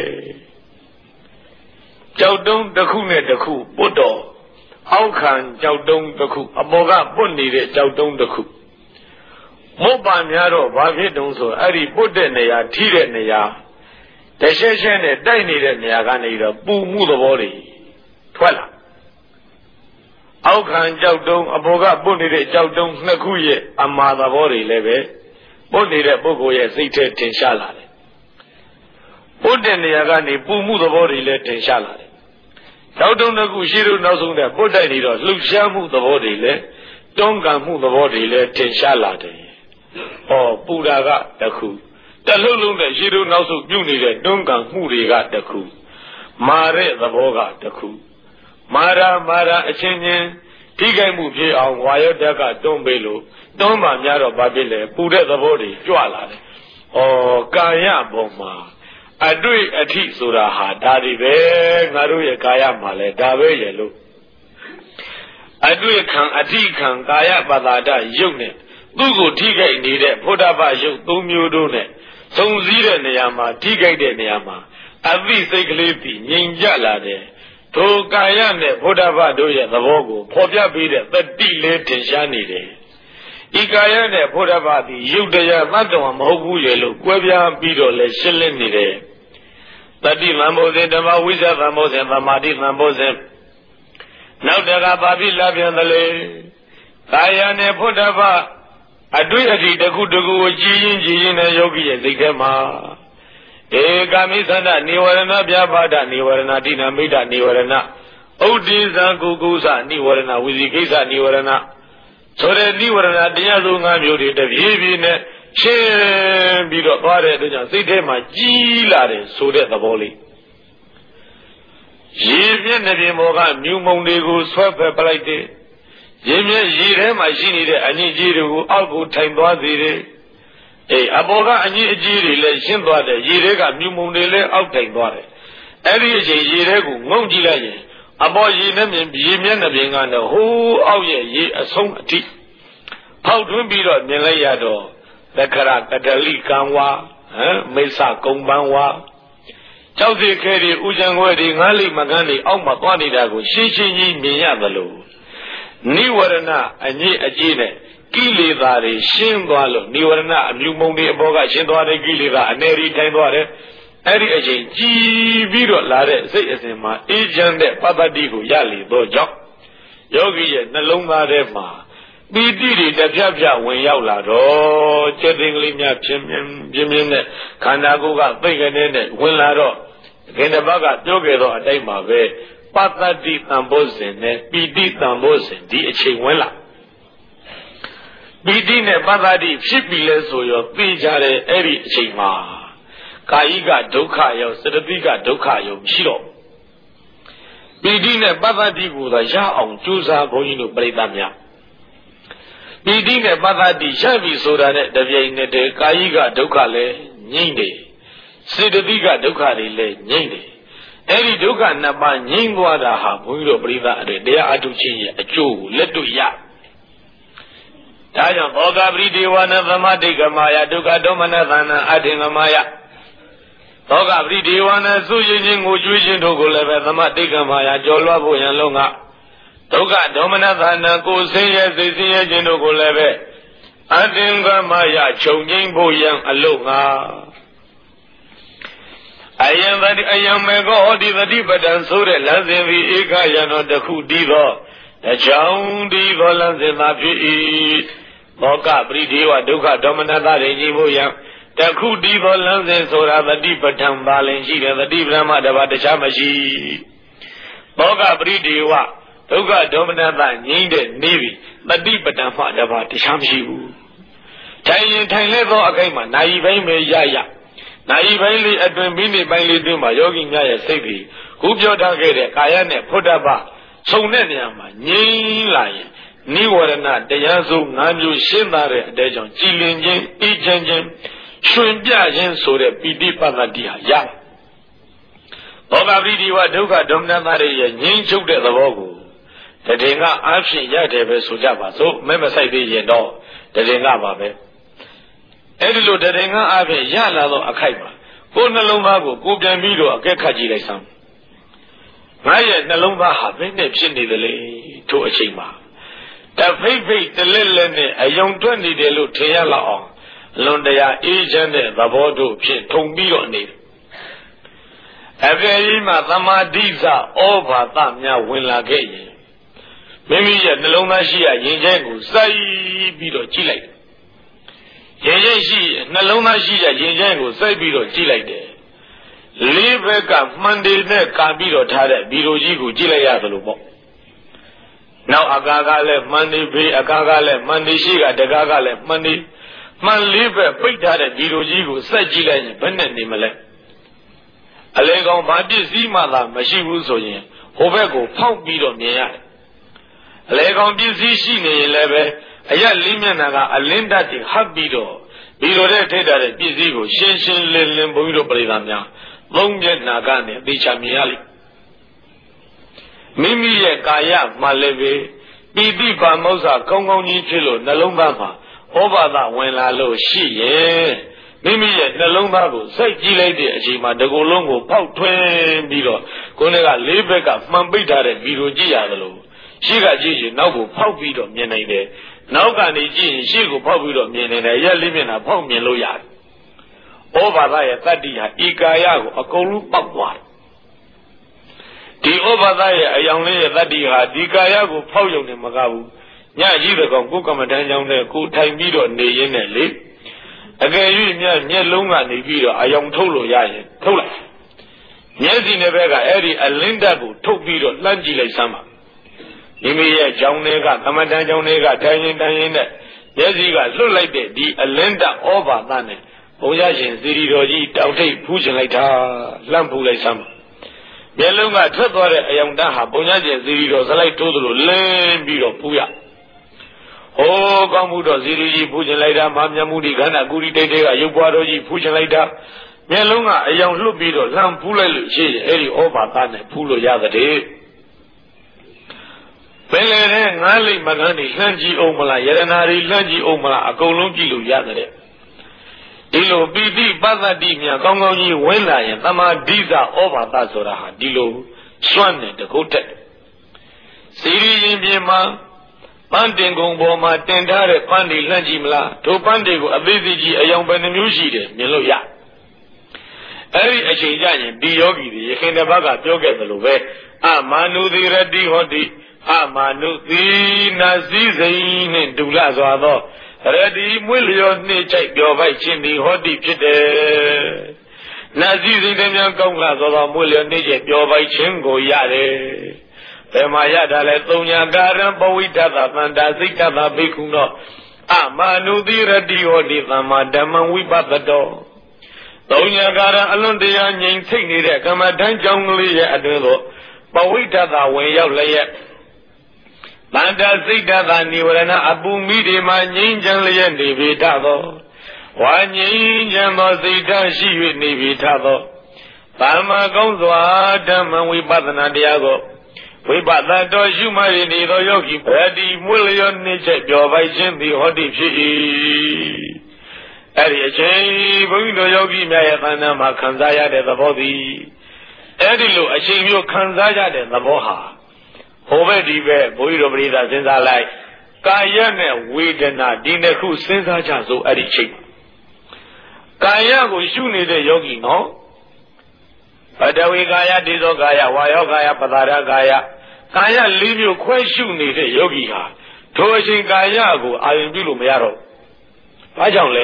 ကြောက်တုံးတစ်ခုနဲ့တစ်ခုပုတ်တော်အောက်ခံကြောက်တုံးတစ်ခုအပေါ်ကပုတ်နေတဲ့ကြောက်တုံးတစ်ခုမုတ်ပါများတော့ဘာဖြစ်တုံးဆိုအဲ့ဒီပုတ်တဲ့နေရာထိတဲ့နေရာတရှဲရှဲနဲ့တိုက်နေတဲ့နေရာကနေတော့ပူမှုသဘောတွေထွက်လာအောက်ခံကြောက်တုံးအပေါ်ကပုတ်နေတဲ့ကြောက်တုံးနှစ်ခုရဲ့အမှားသဘောတွေလည်းပဲပုတ်နေတဲ့ပုဂ္ဂိုလ်ရဲ့စိတ်ထဲထင်ရှားလာတယ်ပုတ်တဲ့နေရာကနေပူမှုသဘောတွေလည်းထင်ရှားလာတယ်ကြောက်တုံးတစ်ခုရှိလို့နောက်ဆုံးတဲ့ပုတ်တိုက်နေတော့လှုပ်ရှားမှုသဘောတွေလည်းတွန်းကန်မှုသဘောတွေလည်းထင်ရှားလာတယ်ပူတာကတစ်ခုတလှုပ်လုံးနဲ့ရှိလို့နောက်ဆုံးပြုတ်နေတဲ့တွန်းကန်မှုတွေကတစ်ခုမာတဲ့သဘောကတစ်ခုမာရာအချင်းချင်းထိခိုက်မှုဖြစ်အောင်ဝါယောဓာတ်ကတွန်းပေးလို့တွန်းမှများတော့ဘာဖြစ်လဲပူတဲ့သဘောတွေကြွလာတယ်ကာယပေါ်မှာအတွေ့အထိဆိုတာဟာဒါတွေပဲငါတို့ရဲ့ကာယမှာလဲဒါပဲရဲ့လို့အတွေ့ခံအထိခံကာယပသာဒယုတ်နဲ့သူ့ကိုထိခိုက်နေတဲ့ဘုဒ္ဓဘာယုတ်၃မျိုးတို့နဲ့သုံးစည်းတဲ့နေရာမှာထိခိုက်တဲ့နေရာမှာအသိစိတ်ကလေးပြီးငြိမ်ကြလာတယ်ထိုကာယနဲ့ဘုဒ္ဓဘာတို့ရဲ့သဘောကိုဖော်ပြပေးတဲ့တတိလေးထင်ရှားနေတယ်ဤကာယနဲ့ဘုဒ္ဓဘာသည်ယုတ်တရားသတ္တဝါမဟုတ်ဘူးရဲ့လို့ကွဲပြားပြီးတော့လဲရှင်းလင်းနေတယ်တတိသံဘုဇင်ဓမ္မဝိဇ္ဇသံဘုဇင်သမာဓိသံဘုဇင်နောက်တကဘာဖြစ်လာပြန်သလဲကာယနဲ့ဘုဒ္ဓဘာအတွေ့အထိတစ်ခုတစ်ခုကိုကြည်ရင်နဲ့ယောဂီရဲ့စိတ်ထဲမှာဧကာမိသန္တနိဝရဏပြပါဒနိဝရဏတိနာမိဒနိဝရဏဥဒိဇံကုကုသနိဝရဏဝိဇိကိစ္စနိဝရဏဆိုတဲ့နိဝရဏတရားစု၅မျိုးတွေတပြေးပြေးနဲ့ရှင်းပြီးတော့သွားတဲ့အတွက်ကြောင့်စိတ်ထဲမှာကြီးလာတယ်ဆိုတဲ့သဘောလေးရေပြည့်နေပြင်ပေါ်ကမြူမုံတွေကိုဆွဲဖက်ပလိုက်တယ်ရေမြည့်ရေထဲမှာရှိနေတဲ့အညစ်အကြေးတွေကိုအောက်ကိုထိုင်သွားစေတယ်အပေါ်ကအညစ်အကြေးတွေလည်းရှင်းသွားတယ်ရေထဲကမြူမုံတွေလည်းအောက်ထိုင်သွားတယ်အဲ့ဒီအချိန်ရေထဲကိုငုံကြည့်လိုက်ရင်အပေါ်ရေနဲ့ရေမျက်နှာပြင်ကတော့ဟိုးအောက်ရဲ့ရေအဆုံးအထိဖောက်ထွင်းပြီးတော့မြင်လိုက်ရတော့သက္ကရကတလိကံဝါမိစ္ဆကုံပန်းဝါကြောက်စီခဲတွေဥကြံခွဲတွေငါးလိမကန်းတွေအောက်မှာသွားနေတာကိုရှင်းရှင်းကြီးမြင်ရသလိုနိဝရဏအညစ်အကြေးနဲ့ကိလေသာတွေရှင်းသွားလို့နိဝရဏအမြူမုံတွေအပေါ်ကရှင်းသွားတဲ့ကိလေသာအနေရီထိုင်သွားတယ်အဲ့ဒီအချိန်ကြည်ပြီးတော့လာတဲ့စိတ်အစဉ်မှာအေးချမ်းတဲ့ပတ္တတိကိုရလေတော့ကြောင့်ယောဂီရဲ့နှလုံးသားထဲမှာပီတိတွေတပြပြဝင်ရောက်လာတော့ကျက်သိင်္ဂလေးများပြင်းပြင်းနဲ့ခန္ဓာကိုယ်ကသိကနေနဲ့ဝင်လာတော့ခင်တပတ်ကပြောခဲ့တော့အတိုင်းပါပဲပတ္တတိတံဘောဇဉ်နဲ့ပီတိတံဘောဇဉ်ဒီအချိန်ဝင်လာပီတိနဲ့ပတ္တတိဖြစ်ပြီလဲဆိုရောသိကြတယ်အဲ့ဒီအချိန်မှာကာယိကဒုက္ခရောစရတိကဒုက္ခရောမရှိတော့ပီတိနဲ့ပတ္တတိကိုသာရအောင်ကြိုးစားဘုန်းကြီးတို့ပြိဿများပီတိနဲ့ပတ္တတိရပြီဆိုတာနဲ့တပြိုင်နက်တည်းကာယိကဒုက္ခလည်းငြိမ့်တယ်စေတသိကဒုက္ခတွေလည်းငြိမ့်တယ်အဲ့ဒီဒုက္ခနှစ်ပါးငြိမ့်သွားတာဟာဘုန်းကြီးတို့ပြိဿအတွေ့တရားအထုခြင်းရဲ့အကျိုးကိုလက်တွေ့ရဒါကြောင့်ဘောဂပရိဒေဝနာသမတိကမာယဒုက္ခဒေါမနသနာအထင်ကမာယဘောဂပရိဒေဝနာစုရင်ချင်းကိုကျွေးခြင်းတို့ကိုလည်းပဲသမတိကမာယကြော်လွှတ်ဖို့ရန်လုံးကဒုက္ခဒေါမနသနာကိုဆင်းရဲစိတ်ဆင်းရဲခြင်းတို့ကိုလည်းပဲအထင်ကမာယခြုံငိမ့်ဖို့ရန်အလုံးငါအယံတတိအယံမေကောဟောတိသတိပဋ္ဌံဆိုတဲ့လမ်းစဉ်ပြီးဧကယံတော်တစ်ခုတည်သောကြောင့်ဒီဘောလစေသာဖြစ်၏မောကပရိဒေဝဒုက္ခဒေါမနတတွေကြီးဖို့ရန်တခုဒီဘောလစေဆိုတာတတိပဋ္ဌံပါလင်ရှိတယ်တတိပ္ပမတပါတခြားမရှိမောကပရိဒေဝဒုက္ခဒေါမနတငြိမ့်တဲ့နေပြီတတိပဋ္ဌံမှတပါတခြားမရှိဘူးထိုင်ရင်ထိုင်လဲသောအခိုက်မှာနာယီပိုင်းပဲရနာယီပိုင်းလေးအတွင်မိနစ်ပိုင်းလေးတွင်မှာယောဂီများရဲ့စိတ်ပြီးခုပြောထားခဲ့တဲ့ကာယနဲ့ဖုဒ္ဓဘခြုံတဲ့နေရာမှာငြိမ်းလာရင်နိဝရဏတရားစု၅မျိုးရှင်းသားတဲ့အတဲကြောင့်ကြည်လင်ခြင်းအေးချမ်းခြင်းရှင်ပြခြင်းဆိုတဲ့ပိဋိပတ်သတိဟာရဘောဂပရိဒီဝဒုက္ခဒေါမနတတွေရဲ့ငြိမ်းချုပ်တဲ့သဘောကိုတည်ငါအားဖြင့်ရတယ်ပဲဆိုကြပါစို့မဲမဆိုင်သေးရင်တော့တည်ငါပါပဲအဲ့ဒီလိုတည်ငါအားဖြင့်ရလာသောအခိုက်မှာကိုယ်နှလုံးသားကိုကိုပြန်ပြီးတော့အကဲခတ်ကြည့်လိုက်စမ်းငါရဲ့နှလုံးသားဟာဘယ်နဲ့ဖြစ်နေသလဲထို့အချိန်မှာတဖိတ်ဖိတ်တလက်လက်နဲ့အယုံထွက်နေတယ်လို့ထင်ရလောက်အောင်လွန်တရားအေးချမ်းတဲ့သဘောတို့ဖြင့်ထုံပြီးတော့နေတယ်အကယ်၍မှသမာဓိစဩဘာသများဝင်လာခဲ့ရင်မိမိရဲ့နှလုံးသားရှိရရင်ကျဲကိုစိုက်ပြီးတော့ကြည့်လိုက်ရင်ကျဲရှိနှလုံးသားရှိရရင်ကျဲကိုစိုက်ပြီးတော့ကြည့်လိုက်တယ်လေးဘက်ကမှန်တယ်နဲ့ကာပြီးတော့ထားတဲ့ဘီလိုကြီးကိုကြည့်လိုက်ရသလိုပေါ့နောက်အကာကလည်းမှန်တယ်ဖေးအကာကလည်းမှန်တယ်ရှိကတကာကလည်းမှန်တယ်မှန်လေးဘက်ပိတ်ထားတဲ့ဘီလိုကြီးကိုစိုက်ကြည့်လိုက်ရင်ဘယ်နဲ့နေမလဲအလေကောင်ဘာပစ္စည်းမှသာမရှိဘူးဆိုရင်ဟိုဘက်ကိုဖောက်ပြီးတော့မြင်ရတယ်အလေကောင်ပစ္စည်းရှိနေရင်လည်းပဲအရက်လေးမျက်နှာကအလင်းတတ်တွေဟပ်ပြီးတော့ဒီလိုတဲ့ထိထားတဲ့ပစ္စည်းကိုရှင်းရှင်းလင်းလင်းဘုန်းကြီးတို့ပြိဿများသုံးမျက်နှာကနေအသေးချာမြင်ရလိမ့်မိမိရဲ့ကာယမှလည်းပဲပိဋိပါမောဇ္ဇကောင်းကောင်းကြီးဖြစ်လို့နှလုံးသားမှာဩဘာသဝင်လာလို့ရှိရင်မိမိရဲ့နှလုံးသားကိုစိုက်ကြည့်လိုက်တဲ့အချိန်မှာတကူလုံးကိုပေါက်ထွင်းပြီးတော့ကိုယ်ကလေးဘက်ကမှန်ပိတ်ထားတဲ့ဗီဒီယိုကြည့်ရတယ်လို့ရှိကကြည့်ရင်နောက်ကိုဖောက်ပြီးတော့မြင်နိုင်တယ်နောက်ကနေကြည့်ရင်ရှေ့ကိုဖောက်ပြီးတော့မြင်နေတယ်ရက်လေးမျက်နှာဖောက်မြင်လို့ရတယ်ဩဘာသရဲ့တတ္တိဟာဤကာယကိုအကုန်လုံးပေါက်သွားတယ်ဒီဩဘာသရဲ့အယောင်လေးရဲ့တတ္တိဟာဒီကာယကိုဖောက်ယုံနေမကဘူးညကြီးတဲ့ကောင်ကိုယ်ကမ္မဋ္ဌာန်းကြောင့်နဲ့ကိုထိုင်ပြီးတော့နေရင်းနဲ့လေအကယ်၍မျက်လုံးကနေပြီးတော့အယောင်ထုတ်လို့ရရင်ထုတ်လိုက်မျက်စိနဲ့ဘက်ကအဲ့ဒီအလင်းဓာတ်ကိုထုတ်ပြီးတော့လှမ်းကြည့်လိုက်စမ်းပါမိမိရဲ့ကြောင်းတွေကကမ္မဋ္ဌာန်းကြောင်းတွေကထိုင်ရင်နဲ့မျက်စိကလွတ်လိုက်တဲ့ဒီအလင်းဓာတ်ဩဘာသနဲ့ဘုရားရှင်သီရိတော်ကြီးတောက်ထိပ်ဖူးချင်လိုက်တာလှမ်းဖူးလိုက်စမ်းပါမျက်လုံးကထွက်သွားတဲ့အယောင်ဓာတ်ဟာဘုရားရှင်သီရိတော်စလိုက်ထိုးသလိုလင်းပြီးတော့ဖူးရဟိုကောင်းမှုတော့ဇီရီကြီးဖူးချင်လိုက်တာမာမြတ်မှုဒီခန္ဓာကုရီတိတ်တွေကရုပ်ပွားတော်ကြီးဖူးချင်လိုက်တာမျက်လုံးကအယောင်လွတ်ပြီးတော့လှမ်းဖူးလိုက်လို့ရှိရင်အဲ့ဒီဩဘာသနဲ့ဖူးလို့ရတဲ့ပင်လေတဲ့ငါးလိမ္မကန်းတွေလှမ်းကြည့်အောင်မလားယရနာတွေလှမ်းကြည့်အောင်မလားအကုန်လုံးကြည့်လို့ရတဲ့ဒီလိုပိဋိပတ်သတိများကောင်းကောင်းကြီးဝင်လာရင်သမာဓိသဩဘာသဆိုတာဟာဒီလိုစွန့်နေတကုတ်တက်စီရီရင်ပြင်မှာပန်းတင်ကုံပေါ်မှာတင်ထားတဲ့ပန်းတွေလှမ်းကြည့်မလားထိုပန်းတွေကိုအသေးသေးကြီးအယောင်ပဲနှမျိုးရှိတယ်မြင်လို့ရအဲ့ဒီအချိန်ကျရင်ဒီယောဂီတွေရခင်တစ်ပတ်ကပြောခဲ့သလိုပဲအမာနုတိရတိဟောတိအမာနုတိနာစည်းစိမ်နှင့်ဒုလစွာသောရတိမွေးလျောနှိမ့်ချိုက်ပြောပိုက်ခြင်းဒီဟောတိဖြစ်တယ်နာစည်းစိမ်တည်းကောင်းလာသောမွေးလျောနှိမ့်ချိုက်ပြောပိုက်ခြင်းကိုရတယ်ဘယ်မှာရတာလဲသုံးညာကာရံပဝိတ္တသသန္တာစိတ်တသဘိက္ခုနောအမာနုတိရတိဟောတိသမ္မာဓမ္မဝိပဿတောသုံးညာကာရံအလွန်တရာငြိမ်ထိတ်နေတဲ့ကမ္မဋ္ဌာန်းကြောင့်ကလေးရဲ့အတွင်းသို့ပဝိတ္တသဝင်ရောက်လျက်တန္တာစိတ်တသနိဝရဏအပူမိတွေမှာငြိမ်းချမ်းလျက်နေပေထသောဝါငြိမ်းချမ်းသောစိတ်ဓာတ်ရှိ၍နေပေထသောသမ္မာကောင်းစွာဓမ္မဝိပဿနာတရားကိုဝိပဿနာတော်ရှုမှတ်နေသောယောဂီဗတ္တိမွေလျောနှိမ့်ချက်ပြောပိုက်ခြင်းသည်ဟောတိဖြစ်၏အဲ့ဒီအချိန်ဘုန်းကြီးတို့ယောဂီများရဲ့ခန္ဓာမှာခံစားရတဲ့သဘောသည်အဲ့ဒီလိုအချိန်မျိုးခံစားရတဲ့သဘောဟာဟိုဘက်ဒီဘက်ဘုန်းကြီးတို့ပရိသတ်စဉ်းစားလိုက်ကာယနဲ့ဝေဒနာဒီနှစ်ခုစဉ်းစားကြစို့အဲ့ဒီချိန်ကာယကိုရှုနေတဲ့ယောဂီနော်ပတဝေကာယဒေသောကာယဝါယောကာယပတာရကာယကာယလေးမျိုးခွဲရှုနေတဲ့ယောဂီဟာထိုအချိန်ကာယကိုအာရုံပြုလို့မရတော့ဘာကြောင့်လဲ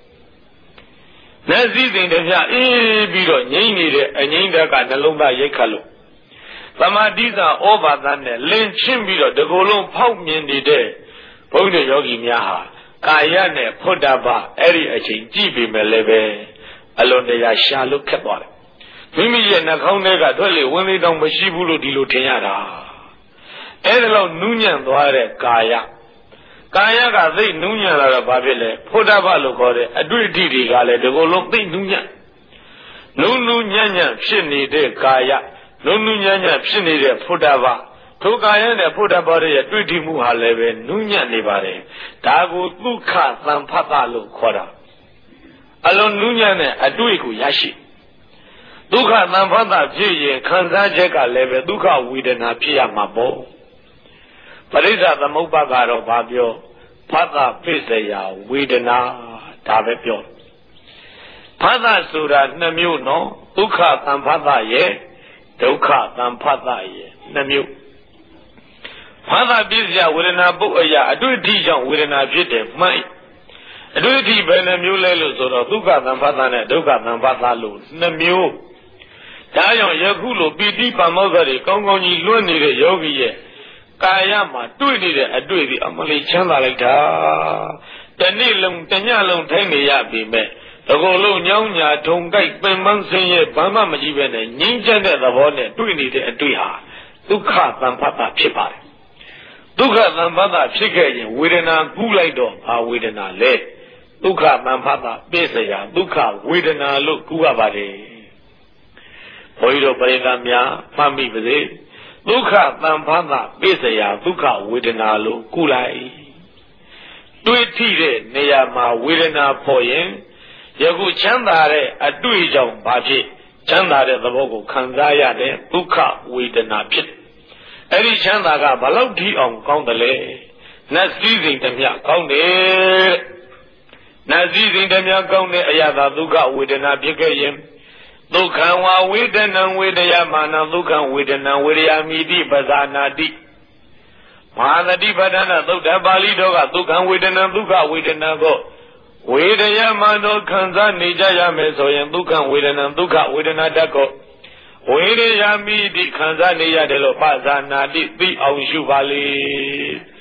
လက်စည်းစိမ်တစ်ပြအေးပြီးတော့ငြိမ့်နေတဲ့အငြိမ့်တက်ကနှလုံးသားရိတ်ခတ်လို့သမာဓိသာဩဘာသနဲ့လင်းချင်းပြီးတော့ဒီကိုယ်လုံးဖောက်မြင်နေတဲ့ဘုန်းကြီးယောဂီများဟာကာယနဲ့ဖုဒ္ဓဘာအဲ့ဒီအချိန်ကြည့်ပေမဲ့လည်းပဲအလွန်တရာရှာလို့ခက်သွားတယ်မိမိရဲ့နှာခေါင်းထဲကထွက်လေဝင်လေတောင်မရှိဘူးလို့ဒီလိုထင်ရတာအဲ့ဒါလောက်နူးညံ့သွားတဲ့ကာယကသိနူးညံ့လာတော့ဘာဖြစ်လဲဖုဒ္ဓဘာလို့ခေါ်တဲ့အတွေ့အထိတွေကလည်းဒီကိုယ်လုံးသိနူးညံ့ဖြစ်နေတဲ့ကာယနုညံ့ဖြစ်နေတဲ့ဖုဒ္ဓဘာထိုကာယနဲ့ဖုဒ္ဓဘာရဲ့တွေ့ထိမှုဟာလည်းပဲနုညံ့နေပါတယ်ဒါကိုဒုက္ခသံဖတ်တာလို့ခေါ်တာအလွန်နုညံ့တဲ့အတွေ့ကိုရရှိဒုက္ခသံဖတ်တာဖြစ်ရင်ခံစားချက်ကလည်းပဲဒုက္ခဝေဒနာဖြစ်ရမှာပေါ့ပရိစ္ဆသမုပ္ပါကတော့ဘာပြောဖတ်တာပိစရာဝေဒနာဒါပဲပြောဖတ်တာဆိုတာနှစ်မျိုးနော်ဒုက္ခသံဖတ်တာရဲ့ဒုက္ခသံဖတ်တာရဲ့နှစ်မျိုးဖတ်တာပိစရာဝေဒနာပုတ်အရာအတွေ့အထိကြောင့်ဝေဒနာဖြစ်တယ်မှန်အတွေ့အထိဘယ်နှမျိုးလဲလို့ဆိုတော့ဒုက္ခသံဖတ်တာနဲ့ဒုက္ခသံဖတ်တာလို့နှစ်မျိုးဒါကြောင့်ယခုလိုပိဋိပါမောက္ခတွေကောင်းကောင်းကြီးလွတ်နေတဲ့ယောဂီရဲ့ကာယမှာတွေ့နေတဲ့အတွေ့ဒီအမလေးချမ်းသာလိုက်တာတနေ့လုံးတညလုံးထိုင်နေရပြီမဲ့တကောလုံးညောင်းညာထုံကြိုက်ပင်ပန်းဆင်းရဲဘာမှမကြည့်ပဲနဲ့ငြိမ်းချမ်းတဲ့သဘောနဲ့တွေ့နေတဲ့အတွေ့ဟာဒုက္ခသံဖတ်တာဖြစ်ပါတယ်ဒုက္ခသံဖတ်တာဖြစ်ခဲ့ရင်ဝေဒနာကူးလိုက်တော့ဘာဝေဒနာလဲဒုက္ခသံဖတ်တာပြည့်စရာဒုက္ခဝေဒနာလို့ကူးရပါတယ်ဘုန်းကြီးတို့ပရိသတ်များမှတ်မိပါစေဒုက္ခသံဖတ်တာပြည့်စရာဒုက္ခဝေဒနာလို့ကူးလိုက်တွေ့ထိတဲ့နေရာမှာဝေဒနာပေါ်ရင်ယခုချမ်းသာတဲ့အတွေ့အကြုံဘာဖြစ်ချမ်းသာတဲ့သဘောကိုခံစားရတဲ့ဒုက္ခဝေဒနာဖြစ်အဲ့ဒီချမ်းသာကဘလောက်ထိအောင်ကောင်းတယ်လဲနတ်စည်းစိမ်တမျှကောင်းတယ်နတ်စည်းစိမ်တမျှကောင်းတဲ့အရာသာဒုက္ခဝေဒနာဖြစ်ခဲ့ရင်ဒုက္ခံဝဝေဒနံဝေဒယမာနံဒုက္ခံဝေဒနံဝေဒယာမိတိပဇာနာတိမဟာသတိပဋ္ဌာန်သုတ်တပါဠိတော်ကဒုက္ခံဝေဒနံဒုက္ခဝေဒနာကိုဝေဒယမာနောခံစားနေကြရမယ်ဆိုရင်ဒုက္ခဝေဒနာဒုက္ခဝေဒနာတတ်ကိုဝေဒယာမိတိခံစားနေရတယ်လို့ပဇာနာတိသိအောင်ရှုပါလေ